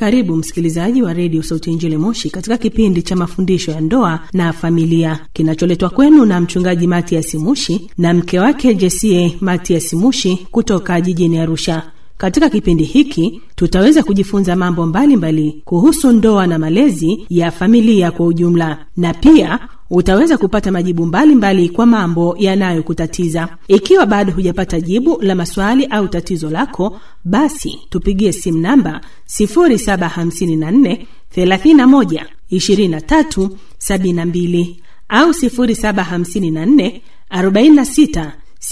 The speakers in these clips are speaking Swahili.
Karibu msikilizaji wa Radio Sauti ya Injili Moshi katika kipindi cha mafundisho ya ndoa na familia kinacholetwa kwenu na mchungaji Matias Mushi na mke wake Jessie Matias Mushi kutoka jijini Arusha. Katika kipindi hiki tutaweza kujifunza mambo mbalimbali kuhusu ndoa na malezi ya familia kwa ujumla, na pia utaweza kupata majibu mbalimbali kwa mambo yanayokutatiza. Ikiwa bado hujapata jibu la maswali au tatizo lako, basi tupigie simu namba 0754 31 23 72 au 0754 46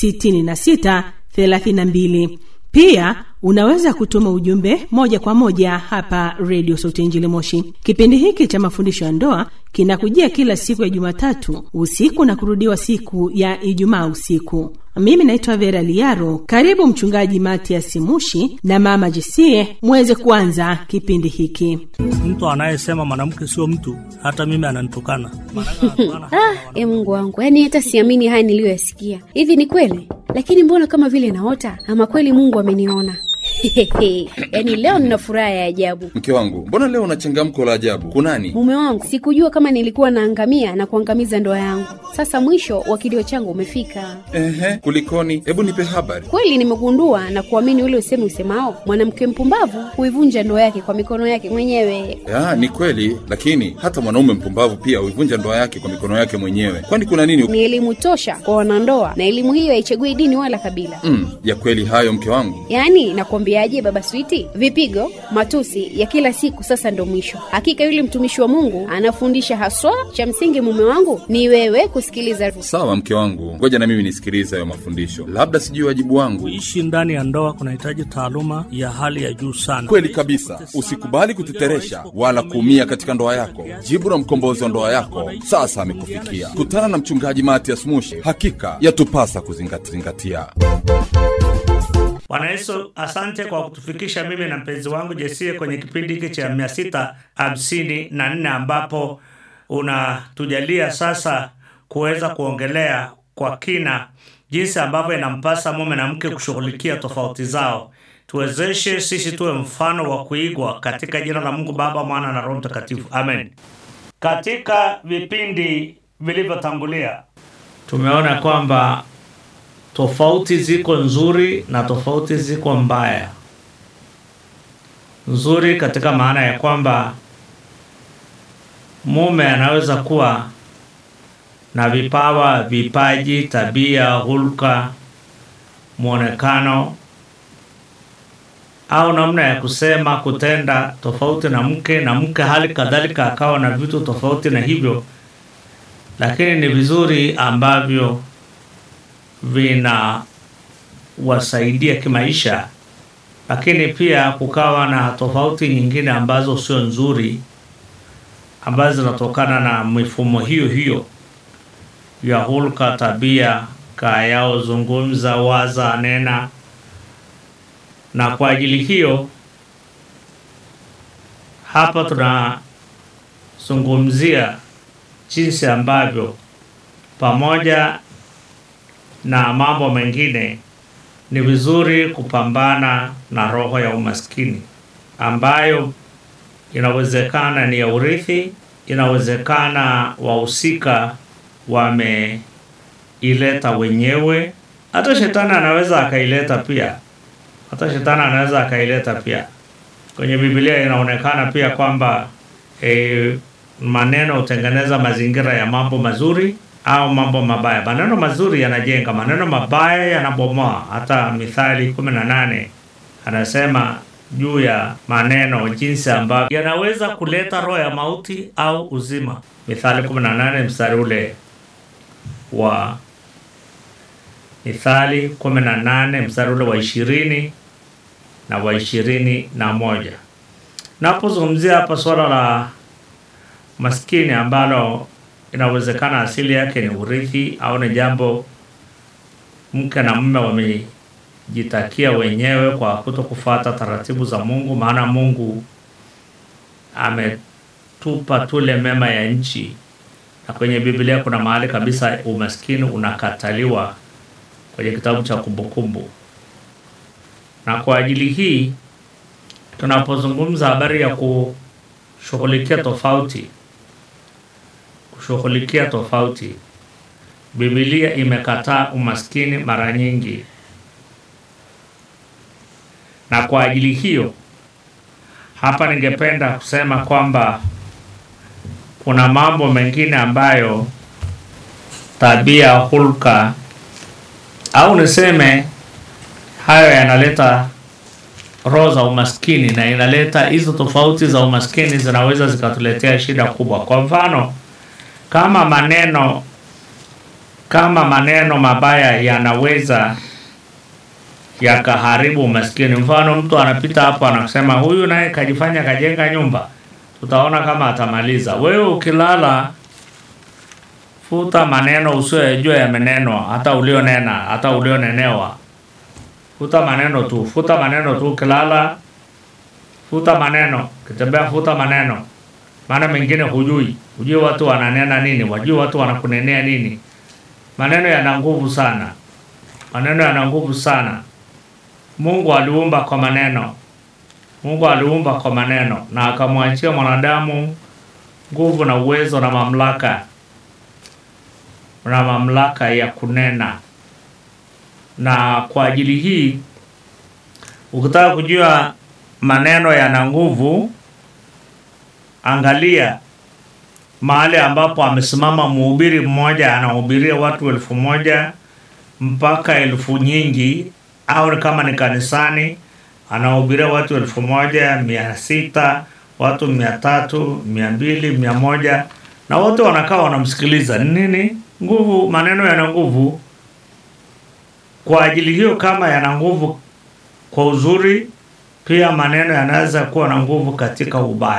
66 32. Pia unaweza kutuma ujumbe moja kwa moja hapa Radio Sauti ya Injili Moshi. Kipindi hiki cha mafundisho ya ndoa kinakujia kila siku ya Jumatatu usiku na kurudiwa siku ya Ijumaa usiku. Mimi naitwa Vera Liaro. Karibu mchungaji Matias Mushi na mama Jessie muweze kuanza kipindi hiki. Mtu anayesema mwanamke sio mtu, hata mimi ananitukana. Mungu wangu, yani hata siamini haya niliyoyasikia. Hivi ni kweli? Lakini mbona kama vile naota? Ama kweli Mungu ameniona? Yani leo nina furaha ya ajabu. Mke wangu, mbona leo una changamko la ajabu? Kunani? Mume wangu, sikujua kama nilikuwa naangamia na kuangamiza ndoa yangu. Sasa mwisho wa kilio changu umefika. Kulikoni? Hebu nipe habari. Kweli nimegundua na kuamini ule usemi usemao, mwanamke mpumbavu huivunja ndoa yake kwa mikono yake mwenyewe. Ni kweli, lakini hata mwanaume mpumbavu pia huivunja ndoa yake kwa mikono yake mwenyewe. Kwani kuna nini? Ni elimu tosha kwa wanandoa, na elimu hiyo haichagui dini wala kabila. Ya kweli hayo mke wangu. Yani nakwambiaje baba Switi, vipigo, matusi ya kila siku sasa ndo mwisho. Hakika yule mtumishi wa Mungu anafundisha haswa, cha msingi mume wangu ni wewe kusikiliza. Sawa mke wangu, ngoja na mimi nisikilize hayo mafundisho. Labda sijui wajibu wangu. Kuishi ndani ya ndoa kunahitaji taaluma ya hali ya juu sana. Kweli kabisa. Usikubali kuteteresha wala kuumia katika ndoa yako. Jibu la mkombozi wa ndoa yako sasa amekufikia. Kutana na mchungaji Matias Mushi. Hakika yatupasa kuzingatia. Bwana Yesu, asante kwa kutufikisha mimi na mpenzi wangu Jessie kwenye kipindi hiki cha 654 ambapo unatujalia sasa kuweza kuongelea kwa kina jinsi ambavyo inampasa mume na mke kushughulikia tofauti zao. Tuwezeshe sisi tuwe mfano wa kuigwa katika jina la Mungu Baba, Mwana na Roho Mtakatifu. Amen. Katika vipindi vilivyotangulia tumeona kwamba tofauti ziko nzuri na tofauti ziko mbaya. Nzuri katika maana ya kwamba mume anaweza kuwa na vipawa, vipaji, tabia, hulka, muonekano au namna ya kusema, kutenda tofauti na mke hali kadhalika akawa na vitu tofauti na hivyo. Lakini ni vizuri ambavyo vina wasaidia kimaisha, lakini pia kukawa na tofauti nyingine ambazo sio nzuri, ambazo zinatokana na mifumo hiyo ya hulka, tabia, kayao, zungumza, waza, nena. Na kwa ajili hiyo hapa tunazungumzia jinsi ambavyo pamoja na mambo mengine ni vizuri kupambana na roho ya umaskini ambayo inawezekana ni ya urithi, inawezekana wahusika wameileta wenyewe, hata shetani anaweza akaileta pia. Kwenye Biblia inaonekana pia kwamba maneno hutengeneza mazingira ya mambo mazuri au mambo mabaya. Maneno mazuri yanajenga, maneno mabaya yanabomoa. Hata Mithali 18 anasema juu ya maneno jinsi ambavyo yanaweza kuleta roho ya mauti au uzima. Mithali 18 mstari ule wa Mithali 18 mstari ule wa 20 na wa 21. Napozungumzia hapa swala la maskini ambalo inawezekana asili yake ni urithi au ni jambo mke na mume wamejitakia wenyewe kwa kutokufuata taratibu za Mungu, maana Mungu ametupa tule mema ya nchi. Na kwenye Biblia kuna mahali kabisa umaskini unakataliwa kwenye kitabu cha Kumbukumbu. Na kwa ajili hii tunapozungumza habari ya kushughulikia tofauti, Biblia imekataa umaskini mara nyingi. Na kwa ajili hiyo, hapa ningependa kusema kwamba kuna mambo mengine ambayo tabia, hulka, au niseme hayo yanaleta roho za umaskini, na inaleta hizo tofauti za umaskini zinaweza zikatuletea shida kubwa. Kwa mfano, kama maneno mabaya yanaweza yakaharibu umaskini. Mfano, mtu anapita hapo anasema huyu naye kajifanya kajenga nyumba, tutaona kama atamaliza. Wewe ukilala, futa maneno usiyojua yamenenwa, hata ulionenewa. Futa maneno tu ukilala, futa maneno, kitembea futa maneno. Maana mengine hujui watu wananena nini, wajui watu wanakunenea nini. Maneno yana nguvu sana. Mungu aliumba kwa maneno, na akamwachia mwanadamu nguvu na uwezo na mamlaka ya kunena. Na kwa ajili hii, ukitaka kujua maneno yana nguvu, angalia mahali ambapo amesimama mhubiri mmoja anahubiria watu 1,000 mpaka 1,000 nyingi, au kama ni kanisani anahubiria watu 1,600, watu 300, 200, 100, na wote wanakaa wanamsikiliza. Nini? Nguvu. Maneno yana nguvu. Kwa ajili hiyo, kama yana nguvu kwa uzuri, pia maneno yanaweza kuwa na nguvu katika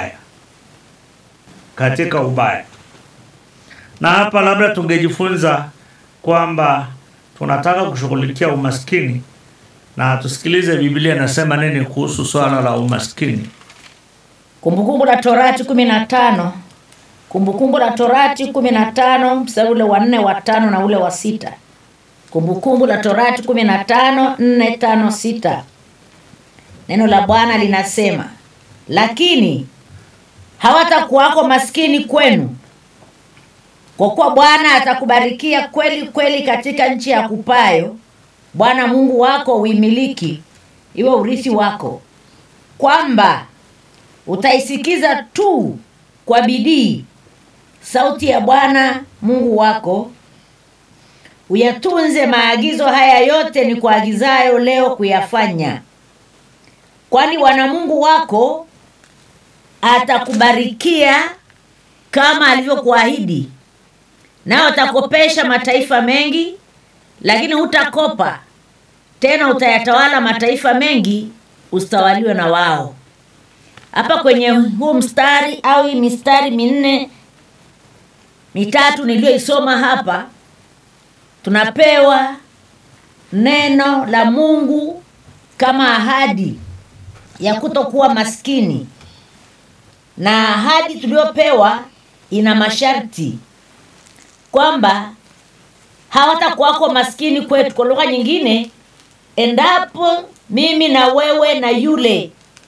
ubaya. Na hapa labda tungejifunza kwamba tunataka kushughulikia umaskini, na tusikilize Biblia inasema nini kuhusu swala la umaskini. Kumbukumbu la Torati 15. Kumbukumbu la Torati 15 mstari ule wa 4, wa 5 na ule wa 6. Kumbukumbu la Torati 15, 4, 5, 6. Neno la Bwana linasema, lakini hawatakuwako maskini kwenu, kwa kuwa Bwana atakubarikia kweli kweli katika nchi ya kupayo Bwana Mungu wako uimiliki iwe urithi wako, kwamba utaisikiza tu kwa bidii sauti ya Bwana Mungu wako, uyatunze maagizo haya yote ni kuagizayo leo kuyafanya, kwani Bwana Mungu wako atakubarikia kama alivyokuahidi. Nao utakopesha mataifa mengi, lakini hutakopa tena, utayatawala mataifa mengi, ustawaliwe na wao. Hapa kwenye huu mstari au hii mistari 4 mitatu niliyoisoma hapa, tunapewa neno la Mungu kama ahadi ya kutokuwa maskini. Na ahadi tuliyopewa ina masharti kwamba hawatakuwako maskini kwetu. Kwa lugha nyingine, endapo mimi na wewe na yule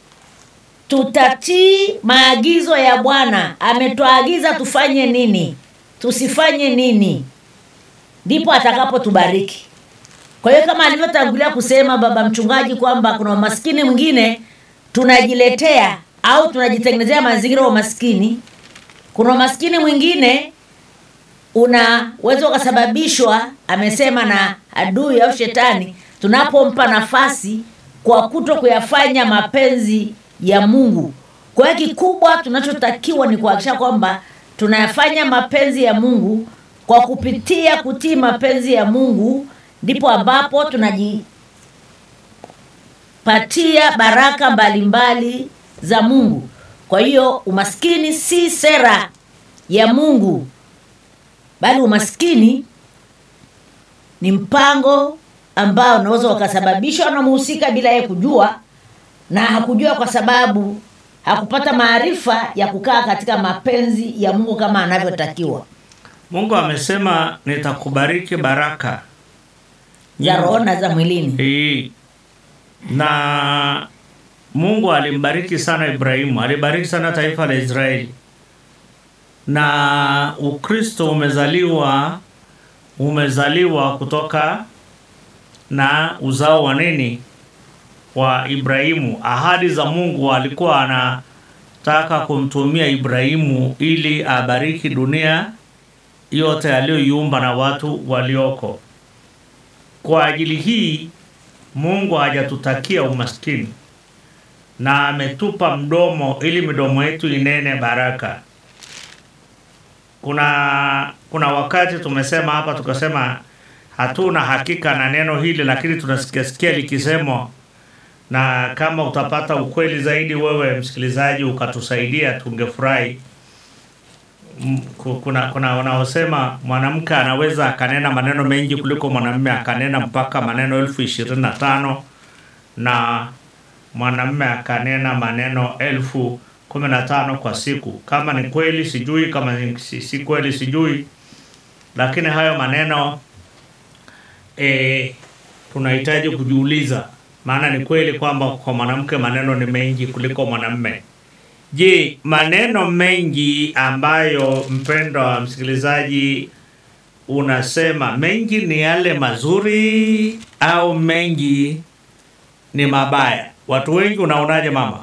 tutatii maagizo ya Bwana, ametuagiza tufanye nini, tusifanye nini, ndipo atakapotubariki. Kwa hiyo kama alivyotangulia kusema baba mchungaji kwamba kuna maskini mwingine tunajiletea au tunajitengenezea mazingira ya maskini, kuna maskini mwingine unaweza ukasababishwa, amesema, na adui au shetani, tunapompa nafasi kwa kuto kuyafanya mapenzi ya Mungu. Kwa hiyo kikubwa tunachotakiwa ni kuhakikisha kwamba tunayafanya mapenzi ya Mungu. Kwa kupitia kutii mapenzi ya Mungu ndipo ambapo tunajipatia baraka mbalimbali za Mungu. Kwa hiyo umaskini si sera ya Mungu, bali umaskini ni mpango ambao unaweza ukasababishwa na mhusika bila yeye kujua, na hakujua kwa sababu hakupata maarifa ya kukaa katika mapenzi ya Mungu kama anavyotakiwa. Mungu amesema nitakubariki baraka za roho na za mwilini. Na Mungu alimbariki sana Ibrahimu, alibariki sana taifa la Israeli. Na Ukristo umezaliwa kutoka na uzao wa nini? Wa Ibrahimu. Ahadi za Mungu alikuwa anataka kumtumia Ibrahimu ili abariki dunia yote aliyoiumba na watu walioko. Kwa ajili hii Mungu hajatutakia umaskini, na ametupa mdomo ili midomo yetu inene baraka. Kuna wakati tumesema hapa, tukasema hatuna hakika na neno hili, lakini tunasikia likisemwa, na kama utapata ukweli zaidi wewe msikilizaji ukatusaidia tungefurahi. Kuna wanaosema mwanamke anaweza akanena maneno mengi kuliko mwanamume, akanena mpaka maneno 25,000 na mwanamume akanena maneno 15,000 kwa siku. Kama ni kweli sijui, kama si kweli sijui, lakini hayo maneno tunahitaji kujiuliza, maana ni kweli kwamba kwa mwanamke maneno ni mengi kuliko mwanamume. Je, maneno mengi ambayo mpendwa msikilizaji unasema mengi ni yale mazuri au mengi ni mabaya? Watu wengi unaonaje mama?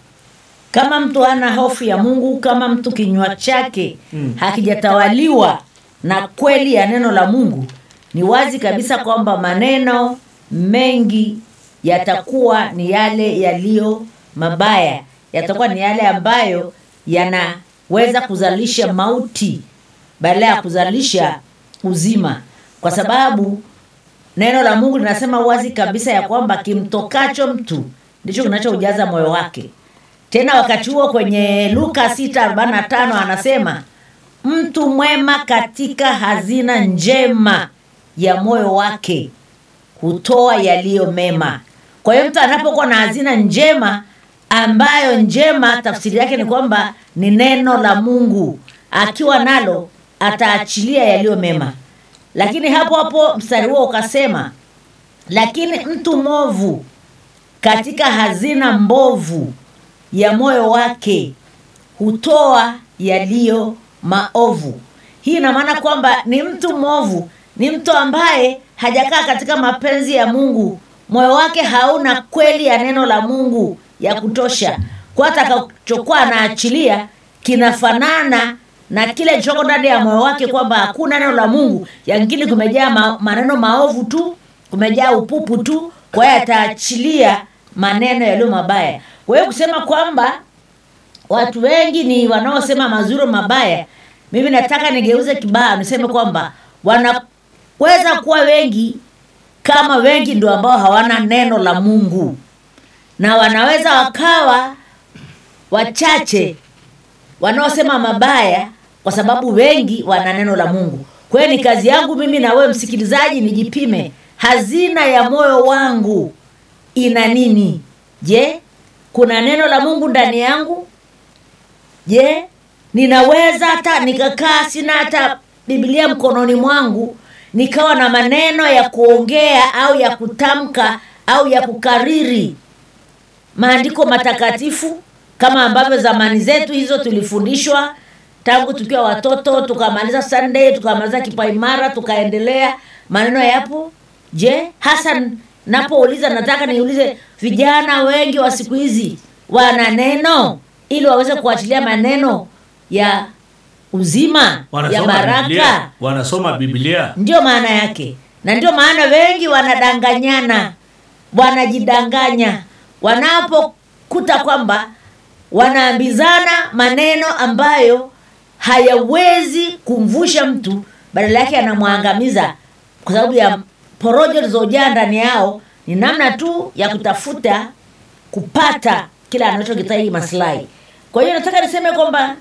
Kama mtu hana hofu ya Mungu, kama mtu kinywa chake hakijatawaliwa na kweli ya neno la Mungu, ni wazi kabisa kwamba maneno mengi yatakuwa ni yale yaliyo mabaya, yatakuwa ni yale ambayo yanaweza kuzalisha mauti badala ya kuzalisha uzima. Kwa sababu neno la Mungu linasema wazi kabisa ya kwamba kimtokacho mtu ndicho kinachoujaza moyo wake. Tena wakati huo kwenye Luka 6:45 anasema mtu mwema katika hazina njema ya moyo wake hutoa yaliyo mema. Kwa hiyo mtu anapokuwa na hazina njema, ambayo njema tafsiri yake ni kwamba ni neno la Mungu, akiwa nalo ataachilia yaliyo mema. Lakini hapo mstari huo ukasema, lakini mtu mwovu katika hazina mbovu ya moyo wake hutoa yaliyo maovu. Hii ina maana kwamba ni mtu mwovu, ni mtu ambaye hajakaa katika mapenzi ya Mungu. Moyo wake hauna kweli ya neno la Mungu ya kutosha. Kwa atakachokuwa anaachilia kinafanana na kile choko ndani ya moyo wake, kwamba hakuna neno la Mungu, yangine kumejaa maneno maovu tu, kumejaa upupu tu. Kwa hiyo ataachilia maneno yaliyo mabaya. Kwa hiyo kusema kwamba watu wengi ni wanaosema mazuri mabaya, mimi nataka nigeuze kibaya niseme kwamba wanaweza kuwa wengi kama wengi ndio ambao hawana neno la Mungu, na wanaweza wakawa wachache wanaosema mabaya kwa sababu wengi wana neno la Mungu. Kwa hiyo ni kazi yangu mimi na wewe msikilizaji nijipime, hazina ya moyo wangu ina nini? Je, kuna neno la Mungu ndani yangu? Je, ninaweza hata nikakaa sina hata Biblia mkononi mwangu nikawa na maneno ya kuongea au ya kutamka au ya kukariri maandiko matakatifu kama ambavyo zamani zetu hizo tulifundishwa tangu tukiwa watoto, tukamaliza Sunday, tukamaliza kipaimara, tukaendelea, maneno yapo? Je, hasa napouliza nataka niulize vijana wengi wa siku hizi wana neno ili waweze kuachilia maneno ya uzima, ya baraka? Wanasoma Biblia. Ndio maana yake. Na ndio maana wengi wanadanganyana, wanajidanganya wanapokuta kwamba wanaambizana maneno ambayo hayawezi kumvusha mtu, badala yake anamwangamiza kwa sababu ya porojo zilizojaa ndani yao. Ni namna tu ya kutafuta kupata kila anachokitaji maslahi. Kwa hiyo nataka niseme kwamba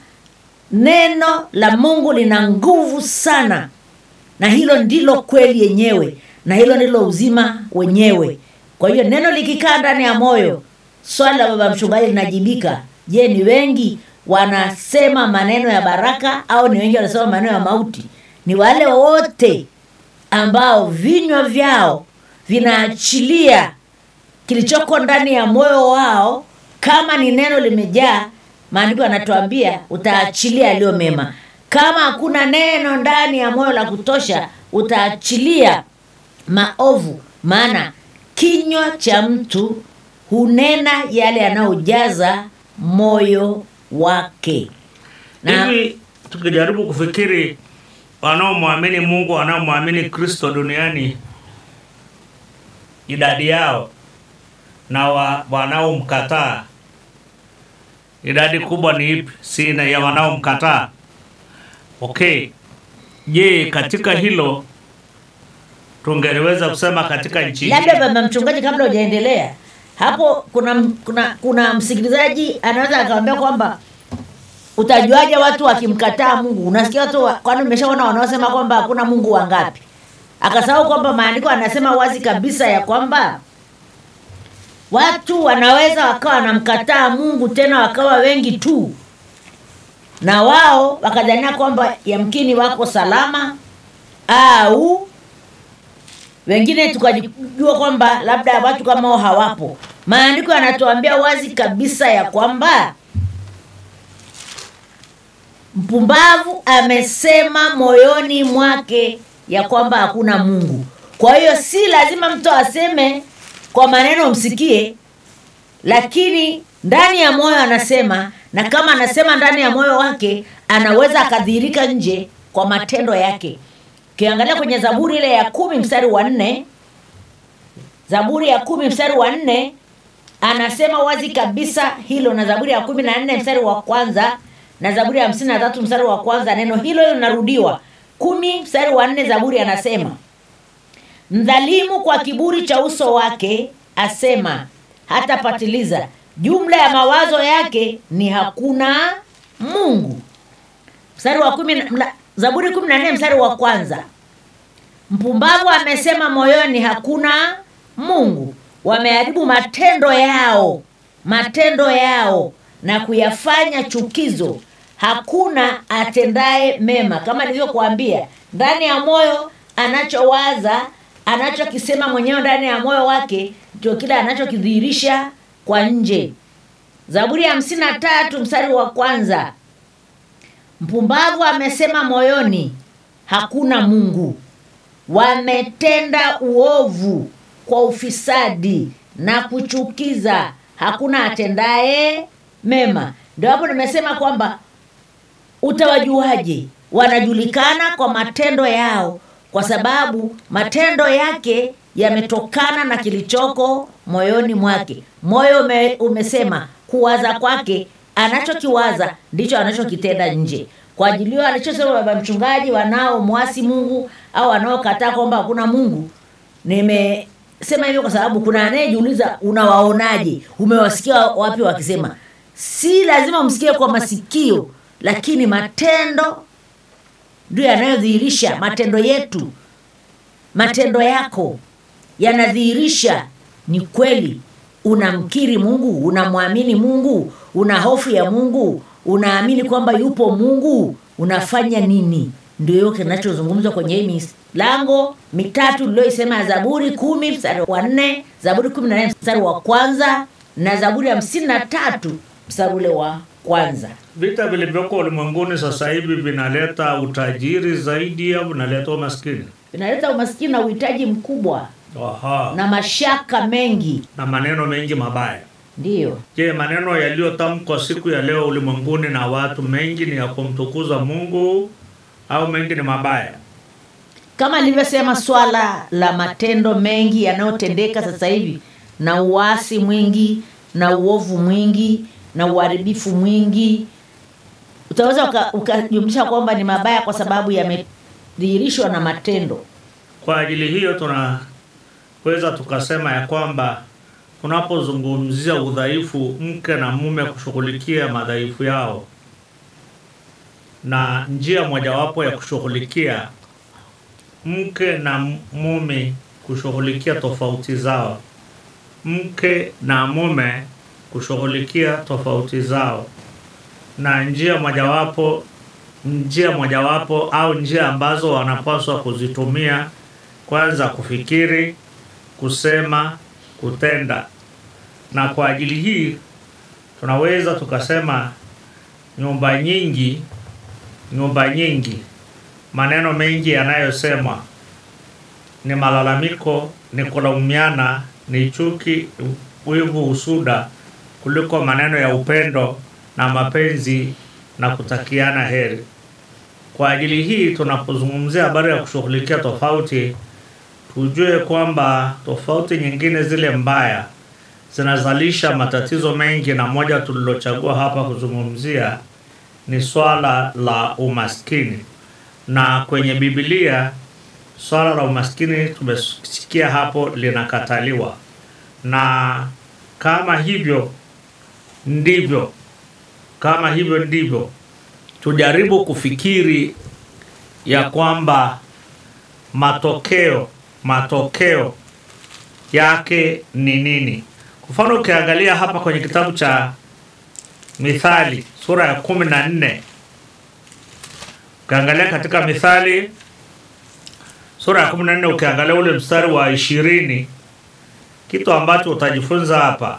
neno la Mungu lina nguvu sana, na hilo ndilo kweli yenyewe, na hilo ndilo uzima wenyewe. Kwa hiyo neno likikaa ndani ya moyo, swali la baba mchungaji linajibika. Je, ni wengi wanasema maneno ya baraka au ni wengi wanasema maneno ya mauti? Ni wale wote ambao vinywa vyao vinaachilia kilichoko ndani ya moyo wao Kama ni neno limejaa, maandiko yanatuambia utaachilia yaliyo mema. Kama hakuna neno ndani ya moyo la kutosha, utaachilia maovu, maana kinywa cha mtu hunena yale yanayojaza moyo wake. Na hivi tukijaribu kufikiri wanaomwamini Mungu, wanaomwamini Kristo duniani, idadi yao na wanaomkataa, idadi kubwa ni ipi? Sina ya wanaomkataa. Okay. Je, katika hilo tungeweza kusema katika nchi, labda baba mchungaji, kabla hujaendelea hapo, kuna msikilizaji anaweza akamwambia kwamba utajuaje watu wakimkataa Mungu? Unasikia watu kwani umeshaona wanaosema kwamba hakuna Mungu wangapi? Akasahau kwamba maandiko anasema wazi kabisa ya kwamba watu wanaweza wakawa wanamkataa Mungu, tena wakawa wengi tu, na wao wakadhania kwamba yamkini wako salama, au wengine tukajua kwamba labda watu kama hao hawapo. Maandiko yanatuambia wazi kabisa ya kwamba mpumbavu amesema moyoni mwake ya kwamba hakuna Mungu. Kwa hiyo si lazima mtu aseme kwa maneno msikie, lakini ndani ya moyo anasema, na kama anasema ndani ya moyo wake, anaweza akadhihirika nje kwa matendo yake. Ukiangalia kwenye Zaburi ile ya 10 mstari wa 4, Zaburi ya 10 mstari wa 4 anasema wazi kabisa hilo, na Zaburi ya 14 mstari wa kwanza, na Zaburi ya 53 mstari wa kwanza, neno hilo linarudiwa. 10 mstari wa 4 Zaburi anasema, mdhalimu kwa kiburi cha uso wake asema hatapatiliza, jumla ya mawazo yake ni hakuna Mungu. Mstari wa 10, Zaburi 14 mstari wa kwanza, mpumbavu amesema moyoni hakuna Mungu, wameharibu matendo yao na kuyafanya chukizo, hakuna atendaye mema. Kama nilivyokuambia, ndani ya moyo anachowaza, anachokisema mwenyewe ndani ya moyo wake ndio kile anachokidhihirisha kwa nje. Zaburi ya 53 mstari wa kwanza, mpumbavu amesema moyoni hakuna Mungu, wametenda uovu kwa ufisadi na kuchukiza, hakuna atendaye mema. Ndio hapo nimesema kwamba utawajuaje? Wanajulikana kwa matendo yao, kwa sababu matendo yake yametokana na kilichoko moyoni mwake. Moyo umesema, kuwaza kwake, anachokiwaza ndicho anachokitenda nje. Kwa ajili hiyo alichosema baba mchungaji, wanaomwasi Mungu au wanaokataa kwamba hakuna Mungu, nimesema hivyo kwa sababu kuna anayejiuliza unawaonaje, umewasikia wapi wakisema? Si lazima umsikie kwa masikio, lakini matendo ndio yanayodhihirisha. Matendo yetu, matendo yako yanadhihirisha ni kweli unamkiri Mungu, unamwamini Mungu, una hofu ya Mungu, unaamini kwamba yupo Mungu, unafanya nini? Ndio hiyo kinachozungumzwa kwenye hii milango mitatu niliyoisema, Zaburi 10 mstari wa 4, Zaburi 14 mstari wa kwanza, na Zaburi ya 53 mstari ule wa kwanza. Vita vilivyoko ulimwenguni sasa hivi vinaleta utajiri zaidi au vinaleta umaskini? Vinaleta umaskini na uhitaji mkubwa. Aha. Na mashaka mengi na maneno mengi mabaya. Ndiyo. Je, maneno yaliyotamkwa siku ya leo ulimwenguni na watu mengi ni ya kumtukuza Mungu au mengi ni mabaya? Kama nilivyosema, swala la matendo mengi yanayotendeka sasa hivi, na uasi mwingi na uovu mwingi na uharibifu mwingi, utaweza ukajumlisha kwamba ni mabaya kwa sababu yamedhihirishwa na matendo. Kwa ajili hiyo tunaweza tukasema ya kwamba tunapozungumzia udhaifu, mke na mume kushughulikia madhaifu yao, na njia mojawapo ya kushughulikia mke na mume kushughulikia tofauti zao, mke na mume kushughulikia tofauti zao, na njia mojawapo au njia ambazo wanapaswa kuzitumia, kwanza kufikiri, kusema, kutenda. Na kwa ajili hii tunaweza tukasema nyumba nyingi, maneno mengi yanayosemwa ni malalamiko, ni kulaumiana, ni chuki, wivu, usuda, kuliko maneno ya upendo na mapenzi na kutakiana heri. Kwa ajili hii tunapozungumzia habari ya kushughulikia tofauti, tujue kwamba tofauti nyingine zile mbaya zinazalisha matatizo mengi, na moja tulilochagua hapa kuzungumzia ni swala la umaskini. Na kwenye Biblia swala la umaskini tumesikia hapo linakataliwa. Na kama hivyo ndivyo, tujaribu kufikiri ya kwamba matokeo yake ni nini. Kwa mfano ukiangalia hapa kwenye kitabu cha Mithali sura ya 14, ukiangalia katika Mithali sura ya 14, ukiangalia ule mstari wa 20, kitu ambacho utajifunza hapa.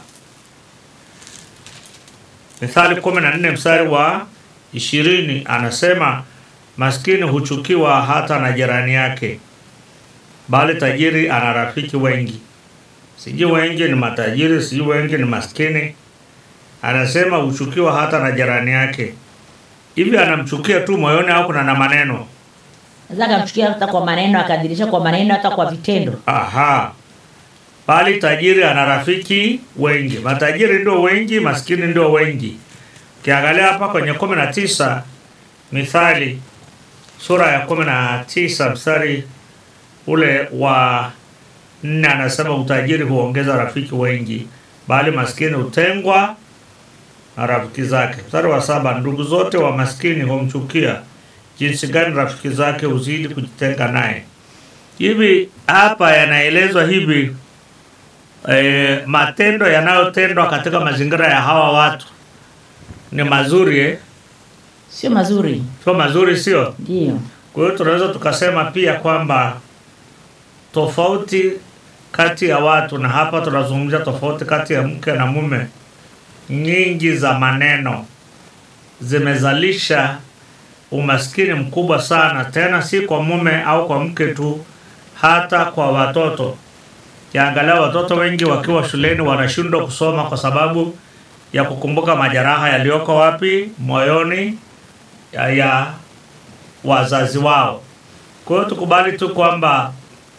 Mithali 14 mstari wa 20 anasema, maskini huchukiwa hata na jirani yake, bali tajiri ana rafiki wengi. Sijui wengi ni matajiri, sijui wengi ni maskini. Anasema huchukiwa hata na jirani yake. Hivi anamchukia tu moyoni au kuna na maneno? Nataka kumchukia hata kwa maneno, akadirisha kwa maneno, hata kwa vitendo. Aha. Bali tajiri ana rafiki wengi. Matajiri ndio wengi, maskini ndio wengi. Ukiangalia hapa kwenye 19, Mithali sura ya 19 mstari ule wa 4 anasema utajiri huongeza rafiki wengi, bali maskini hutengwa na rafiki zake. Mstari wa 7, ndugu zote wa maskini humchukia, jinsi gani rafiki zake huzidi kujitenga naye. Hivi hapa yanaelezwa hivi matendo yanayotendwa katika mazingira ya hawa watu ni mazuri Sio mazuri. Sio mazuri, sio? Ndio. Kwa hiyo tunaweza tukasema pia kwamba tofauti kati ya watu, na hapa tunazungumzia tofauti kati ya mke na mume, nyingi za maneno zimezalisha umaskini mkubwa sana, tena si kwa mume au kwa mke tu, hata kwa watoto. Kiangalia watoto wengi wakiwa shuleni wanashindwa kusoma kwa sababu ya kukumbuka majeraha yaliyoko wapi? Moyoni ya wazazi wao. Kwa hiyo tukubali tu kwamba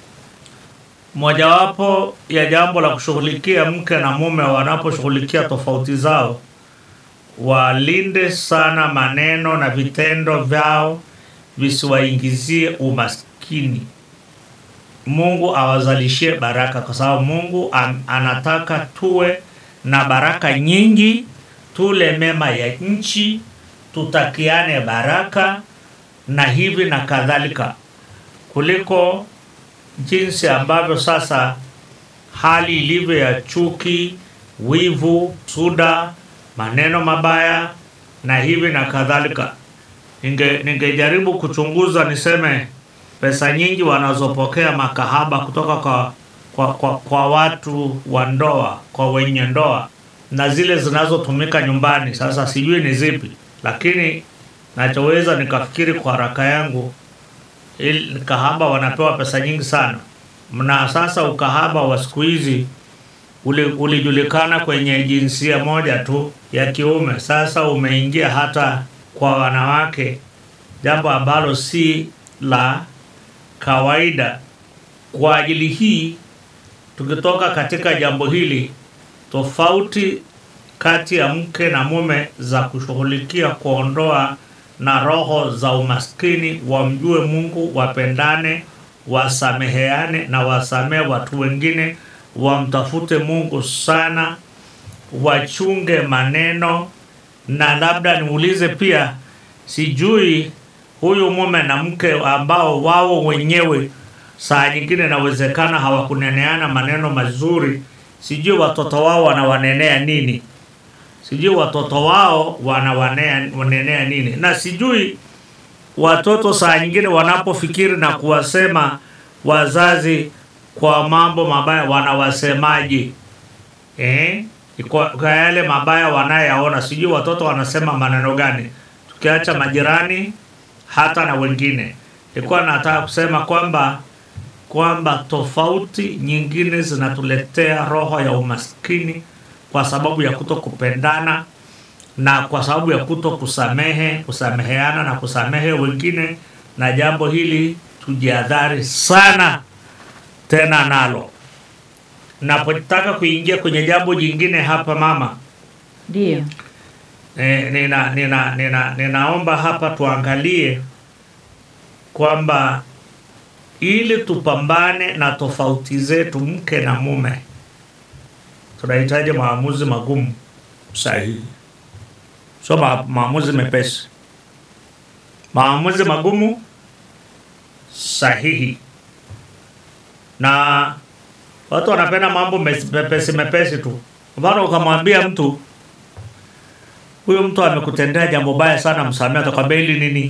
mojawapo ya jambo la kushughulikia mke na mume wanaposhughulikia tofauti zao, walinde sana maneno na vitendo vyao visiwaingizie umaskini. Mungu awazalishie baraka, kwa sababu Mungu anataka tuwe na baraka nyingi, tule mema ya nchi, tutakiane baraka na hivi na kadhalika, kuliko jinsi ambavyo sasa hali ilivyo ya chuki, wivu, suda, maneno mabaya na hivi na kadhalika. Ningejaribu kuchunguza niseme pesa nyingi wanazopokea makahaba kutoka kwa watu wa ndoa, kwa wenye ndoa, na zile zinazotumika nyumbani, sasa sijui ni zipi, lakini nachoweza nikafikiri kwa haraka yangu, ili kahaba wanapewa pesa nyingi sana. Na sasa ukahaba wa siku hizi ulijulikana kwenye jinsia moja tu ya kiume, sasa umeingia hata kwa wanawake, jambo ambalo si la kawaida. Kwa ajili hii, tukitoka katika jambo hili, tofauti kati ya mke na mume za kushughulikia kuondoa na roho za umaskini, wamjue Mungu, wapendane, wasameheane na wasamehe watu wengine, wamtafute Mungu sana, wachunge maneno. Na labda niulize pia, sijui huyu mume na mke ambao wao wenyewe saa nyingine inawezekana hawakuneneana maneno mazuri, sijui watoto wao wanawanenea nini, sijui watoto wao wananenea nini, na sijui watoto saa nyingine wanapofikiri na kuwasema wazazi kwa mambo mabaya wanawasemaje. kwa yale mabaya wanayaona. Sijui watoto wanasema maneno gani, tukiacha majirani hata na wengine. Ilikuwa nataka kusema kwamba tofauti nyingine zinatuletea roho ya umaskini kwa sababu ya kutokupendana na kwa sababu ya kusameheana na kusamehe wengine, na jambo hili tujihadhari sana tena nalo. Napotaka kuingia kwenye jambo jingine hapa mama, Ndio. Ninaomba hapa tuangalie kwamba ili tupambane na tofauti zetu mke na mume, tunahitaji maamuzi magumu sahihi. So maamuzi mepesi, maamuzi magumu sahihi. Na watu wanapenda mambo mepesi tu. Mfano ukamwambia mtu, huyo mtu amekutendea jambo baya sana, msamehe, atakwambia hili nini?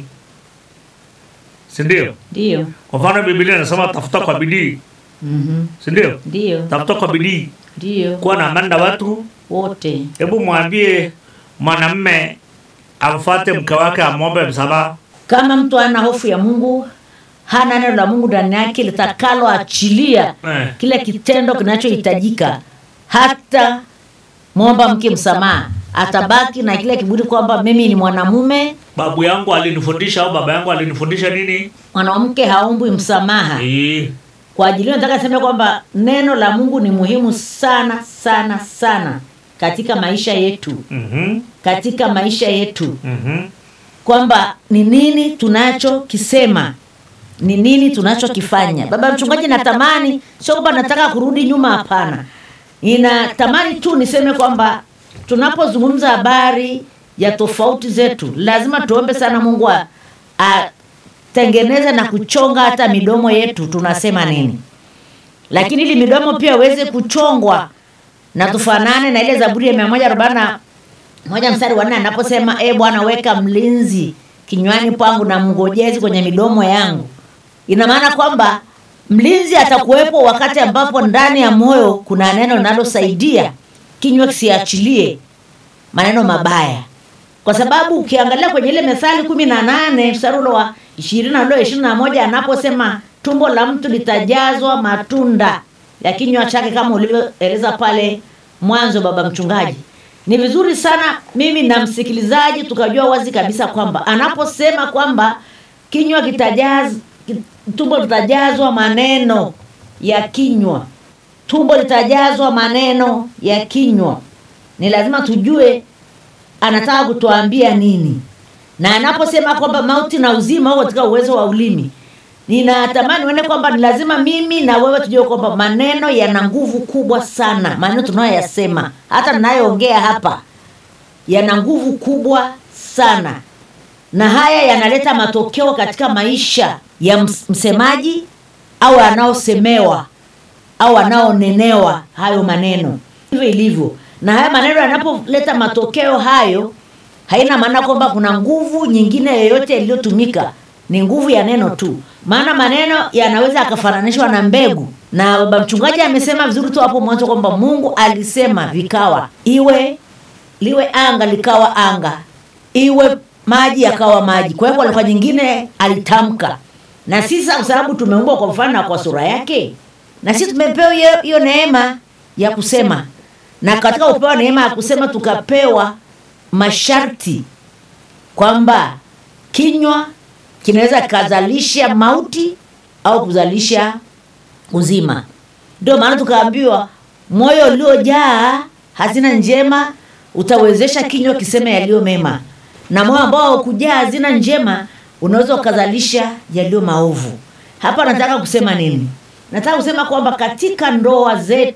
Si ndio? Ndio. Kwa mfano Biblia inasema tafuta kwa bidii. Si ndio? Ndio. Tafuta kwa bidii. Ndio. Kuwa na amani na watu wote. Hebu mwambie mwanamume amfuate mke wake, amwombe msamaha. Kama mtu ana hofu ya Mungu, hana neno la Mungu ndani yake litakalo achilia kile kitendo kinachohitajika, hata muomba mke msamaha, atabaki na kile kiburi kwamba mimi ni mwanamume. Babu yangu alinifundisha au baba yangu alinifundisha nini? Mwanamke haombwi msamaha. Kwa ajili nataka niseme kwamba neno la Mungu ni muhimu sana sana sana katika maisha yetu. Katika maisha yetu. Kwamba ni nini tunachokisema, ni nini tunachokifanya. Baba mchungaji, natamani, sio kwamba nataka kurudi nyuma, hapana. Ninatamani tu niseme kwamba tunapozungumza habari ya tofauti zetu, lazima tuombe sana Mungu atengeneze na kuchonga hata midomo yetu tunasema nini. Lakini ili midomo pia iweze kuchongwa na tufanane na ile Zaburi ya 141 mstari wa 4 anaposema Bwana weka mlinzi kinywani pangu na mngojezi kwenye midomo yangu. Ina maana kwamba mlinzi atakuwepo wakati ambapo ndani ya moyo kuna neno linalosaidia kinywa kisiachilie maneno mabaya. Kwa sababu ukiangalia kwenye ile Methali 18 mstari wa 20 na 21 anaposema tumbo la mtu litajazwa matunda ya kinywa chake, kama ulivyoeleza pale mwanzo baba mchungaji. Ni vizuri sana mimi na msikilizaji tukajua wazi kabisa kwamba anaposema kwamba kinywa tumbo litajazwa maneno ya kinywa, tumbo litajazwa maneno ya kinywa, ni lazima tujue anataka kutuambia nini. Na anaposema kwamba mauti na uzima wako katika uwezo wa ulimi, ninatamani uone kwamba ni lazima mimi na wewe tujue kwamba maneno yana nguvu kubwa sana. Maneno tunayoyasema, hata ninayoongea hapa, yana nguvu kubwa sana, na haya yanaleta matokeo katika maisha ya msemaji au anaosemewa au anaonenewa hayo maneno. Hivyo ilivyo. Na haya maneno yanapoleta matokeo hayo, haina maana kwamba kuna nguvu nyingine yoyote iliyotumika, ni nguvu ya neno tu. Maana maneno yanaweza akafananishwa na mbegu. Na baba mchungaji amesema vizuri tu hapo mwanzo kwamba Mungu alisema vikawa, liwe anga likawa anga, iwe maji yakawa maji. Kwa hivyo kwa nyingine alitamka. Na sisi kwa sababu tumeumbwa kwa mfano na kwa sura yake, na sisi tumepewa hiyo neema ya kusema. Na katika upewa neema ya kusema tukapewa masharti kwamba kinywa kinaweza kuzalisha mauti au kuzalisha uzima. Ndio maana tukaambiwa moyo uliojaa hazina njema utawezesha kinywa kiseme yaliyo mema, na moyo ambao kujaa hazina njema unaweza kuzalisha yaliyo maovu. Hapa nataka kusema nini? Nataka kusema kwamba katika ndoa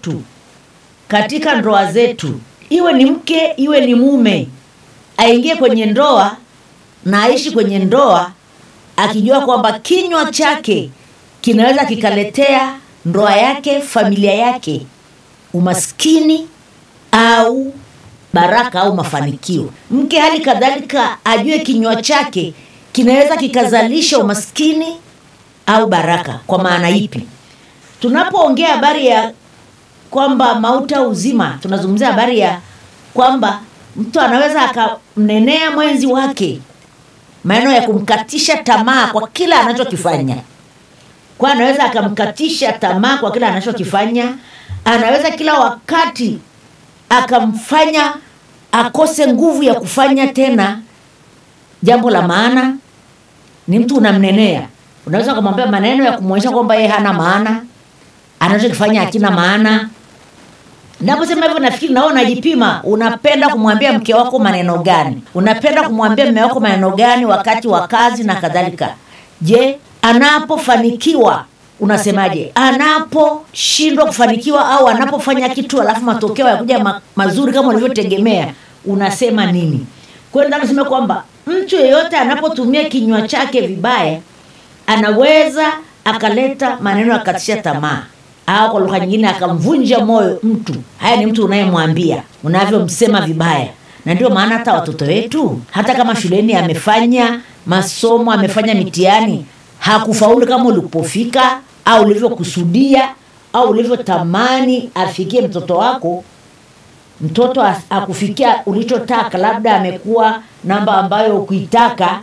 zetu, iwe ni mke iwe ni mume, aingie kwenye ndoa na aishi kwenye ndoa akijua kwamba kinywa chake kinaweza kikaletea ndoa yake, familia yake, umaskini au baraka au mafanikio. Mke hali kadhalika ajue kinywa chake kinaweza kikazalisha umaskini au baraka. Kwa maana ipi? Tunapoongea habari ya kwamba mauti au uzima, tunazungumzia habari ya kwamba mtu anaweza akamnenea mwenzi wake maneno ya kumkatisha tamaa kwa kila anachokifanya. Kwa anaweza akamkatisha tamaa kwa kila anachokifanya, anaweza kila wakati akamfanya akose nguvu ya kufanya tena jambo la maana. Ni mtu unamnenea, unaweza kumwambia maneno ya kumwonyesha kwamba yeye hana maana, anachokifanya hakina maana. Naposema hivyo nafikiri nao unajipima, unapenda kumwambia mke wako maneno gani? Unapenda kumwambia mume wako maneno gani wakati wa kazi na kadhalika? Je, anapofanikiwa unasemaje? Anaposhindwa kufanikiwa au anapofanya kitu alafu matokeo yakuja mazuri kama ulivyotegemea, unasema nini? Kwa hiyo nasema kwamba mtu yeyote anapotumia kinywa chake vibaya anaweza akaleta maneno ya kukatisha tamaa, au kwa lugha nyingine akamvunja moyo mtu. Haya ni mtu unayemwambia, unavyomsema vibaya. Na ndio maana hata watoto wetu, hata kama shuleni amefanya masomo, amefanya mitihani, hakufaulu kama ulipofika au ulivyokusudia au ulivyotamani afikie mtoto wako, mtoto akufikia ulichotaka, labda amekuwa namba ambayo ukuitaka,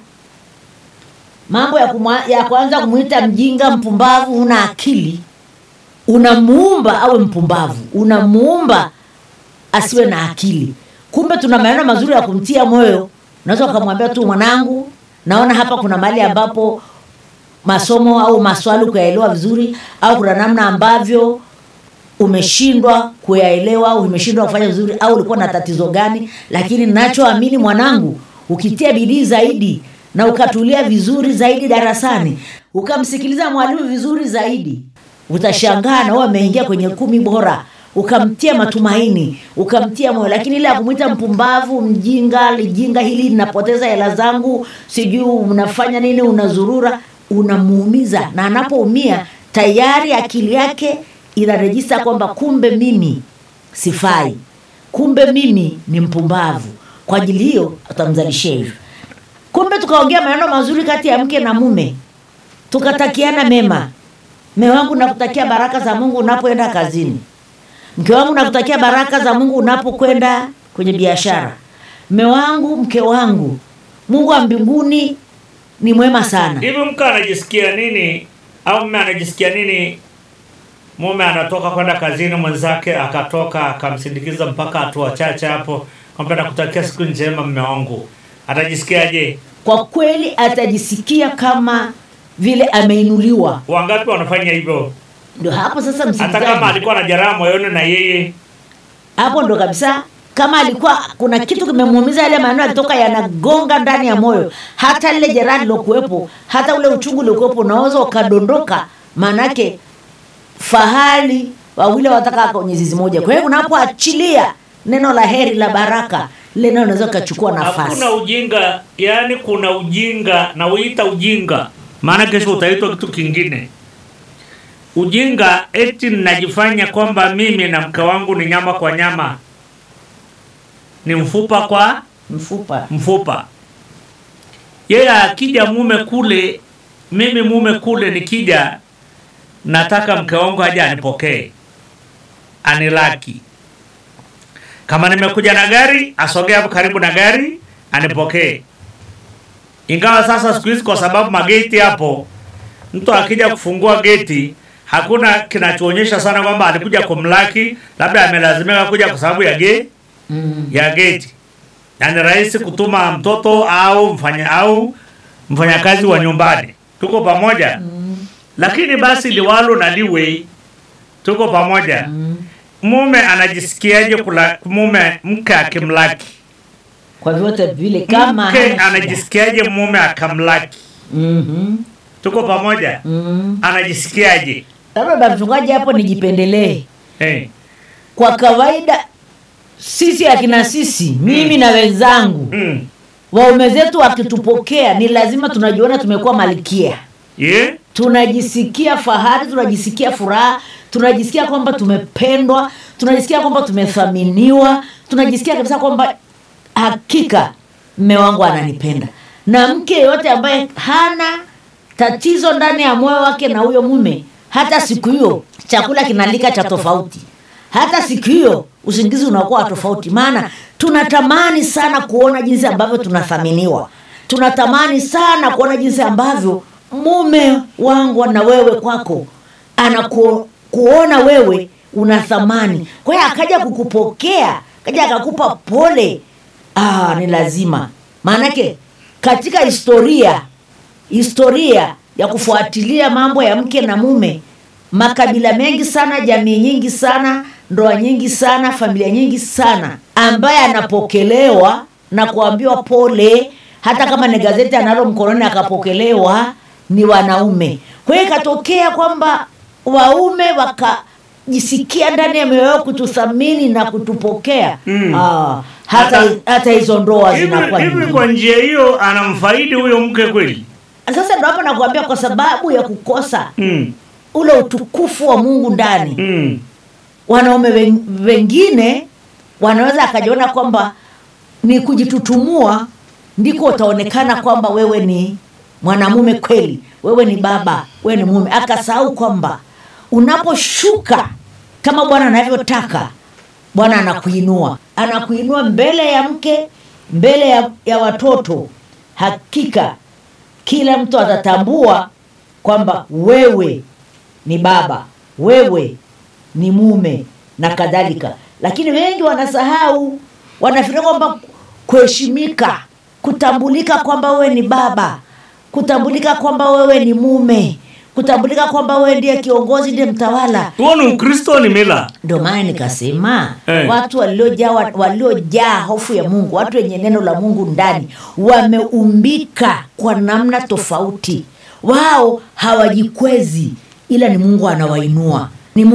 mambo ya kwanza kumuita mjinga, mpumbavu, huna akili, unamuumba awe mpumbavu, unamuumba asiwe na akili. Kumbe tuna maneno mazuri ya kumtia moyo. Unaweza kumwambia tu, mwanangu, naona hapa kuna mahali ambapo masomo au maswali kuyaelewa vizuri, au kuna namna ambavyo umeshindwa kuyaelewa au umeshindwa kufanya vizuri, au ulikuwa na tatizo gani, lakini ninachoamini mwanangu, ukitia bidii zaidi na ukatulia vizuri zaidi darasani, ukamsikiliza mwalimu vizuri zaidi, utashangaa na wewe umeingia kwenye 10 bora, ukamtia matumaini, ukamtia moyo. Lakini ile kumuita mpumbavu, mjinga, lijinga, hili linapoteza hela zangu, sijui unafanya nini, unazurura, unamuumiza. Na anapoumia tayari akili yake inarejista kwamba kumbe mimi sifai, kumbe mimi ni mpumbavu. Kwa ajili hiyo utamzalishia hivyo. Kumbe tukaongea maneno mazuri kati ya mke na mume, tukatakiana mema. Mume wangu nakutakia baraka za Mungu unapoenda kazini. Mke wangu nakutakia baraka za Mungu unapokwenda kwenye biashara. Mume wangu, mke wangu, Mungu wa mbinguni ni mwema sana. Hivi mke anajisikia nini au mume anajisikia nini? Mume anatoka kwenda kazini, mwenzake akatoka akamsindikiza mpaka hatua chache hapo, kwamba nakutakia siku njema mume wangu. Atajisikiaje? Kwa kweli atajisikia kama vile ameinuliwa. Wangapi wanafanya hivyo? Ndio hapo sasa msikilizaji, hata kama alikuwa na jeraha moyoni na yeye, hapo ndo kabisa, kama alikuwa kuna kitu kimemuumiza, yale maneno yalitoka yanagonga ndani ya moyo, hata ile jeraha lilokuepo, hata ule uchungu uliokuepo unaweza ukadondoka. Manake fahali wawili wataka kwenye zizi moja. Kwa hiyo unapoachilia neno la heri, la baraka, ile neno unaweza kuchukua nafasi. Hakuna ujinga, yani kuna ujinga na uita ujinga, maana kesho utaitwa kitu kingine. Ujinga eti najifanya kwamba mimi na mke wangu ni nyama kwa nyama, ni mfupa kwa mfupa. Yeye akija mume kule, mimi mume kule nikija, nataka mke wangu aje anipokee, anilaki. Kama nimekuja na gari, asogee hapo karibu na gari anipokee. Ingawa sasa siku hizi kwa sababu mageti hapo, mtu akija kufungua geti hakuna kinachoonyesha sana kwamba alikuja kumlaki, labda amelazimika kuja kwa sababu ya geti. Yani rahisi kutuma mtoto au mfanyakazi wa nyumbani. Tuko pamoja? Lakini basi liwalo na liwe, tuko pamoja. Mume anajisikiaje mke akimlaki? Kwa vyote vile kama mke anajisikiaje mume akamlaki? Tuko pamoja? Anajisikiaje? Labda mchungaji hapo nijipendelee. Kwa kawaida sisi akina sisi, mimi na wenzangu, waume zetu wakitupokea ni lazima tunajiona tumekuwa malkia. Tunajisikia fahari, tunajisikia furaha, tunajisikia kwamba tumependwa, tunajisikia kwamba tumethaminiwa, tunajisikia kabisa kwamba hakika mume wangu ananipenda. Na mke yote ambaye hana tatizo ndani ya moyo wake na huyo mume, hata siku hiyo chakula kinalika cha tofauti, hata siku hiyo usingizi unakuwa tofauti. Maana tunatamani sana kuona jinsi ambavyo tunathaminiwa, tunatamani sana kuona jinsi ambavyo mume wangu na wewe kwako anakuona wewe una thamani. Kwa hiyo akaja kukupokea, akaja akakupa pole, ni lazima. Maanake katika historia ya kufuatilia mambo ya mke na mume, makabila mengi sana, jamii nyingi sana, ndoa nyingi sana, familia nyingi sana, ambaye anapokelewa na kuambiwa pole, hata kama ni gazeti analo mkononi akapokelewa, ni wanaume. Kwa hiyo ikatokea kwamba waume wakajisikia ndani ya mioyo yao kututhamini na kutupokea. Hata hizo ndoa zinakuwa hivi. Kwa njia hiyo anamfaidi huyo mke kweli? Sasa ndio hapo nakwambia, kwa sababu ya kukosa ule utukufu wa Mungu ndani, wanaume wengine wanaweza akajiona kwamba ni kujitutumua ndiko utaonekana kwamba wewe ni mwanamume kweli, wewe ni baba, wewe ni mume. Akasahau kwamba unaposhuka kama Bwana anavyotaka, Bwana anakuinua mbele ya mke, mbele ya watoto. Hakika kila mtu atatambua kwamba wewe ni baba, wewe ni mume na kadhalika. Lakini wengi wanasahau, wanafikiri kwamba kuheshimika, kutambulika kwamba wewe ni baba, kutambulika kwamba wewe ni mume, kutambulika kwamba wewe ndiye kiongozi, ndiye mtawala, huo ni Ukristo, ni mila. Ndio maana nikasema watu waliojaa hofu ya Mungu, watu wenye neno la Mungu ndani, wameumbika kwa namna tofauti. Wao hawajikwezi, ila ni Mungu anawainua.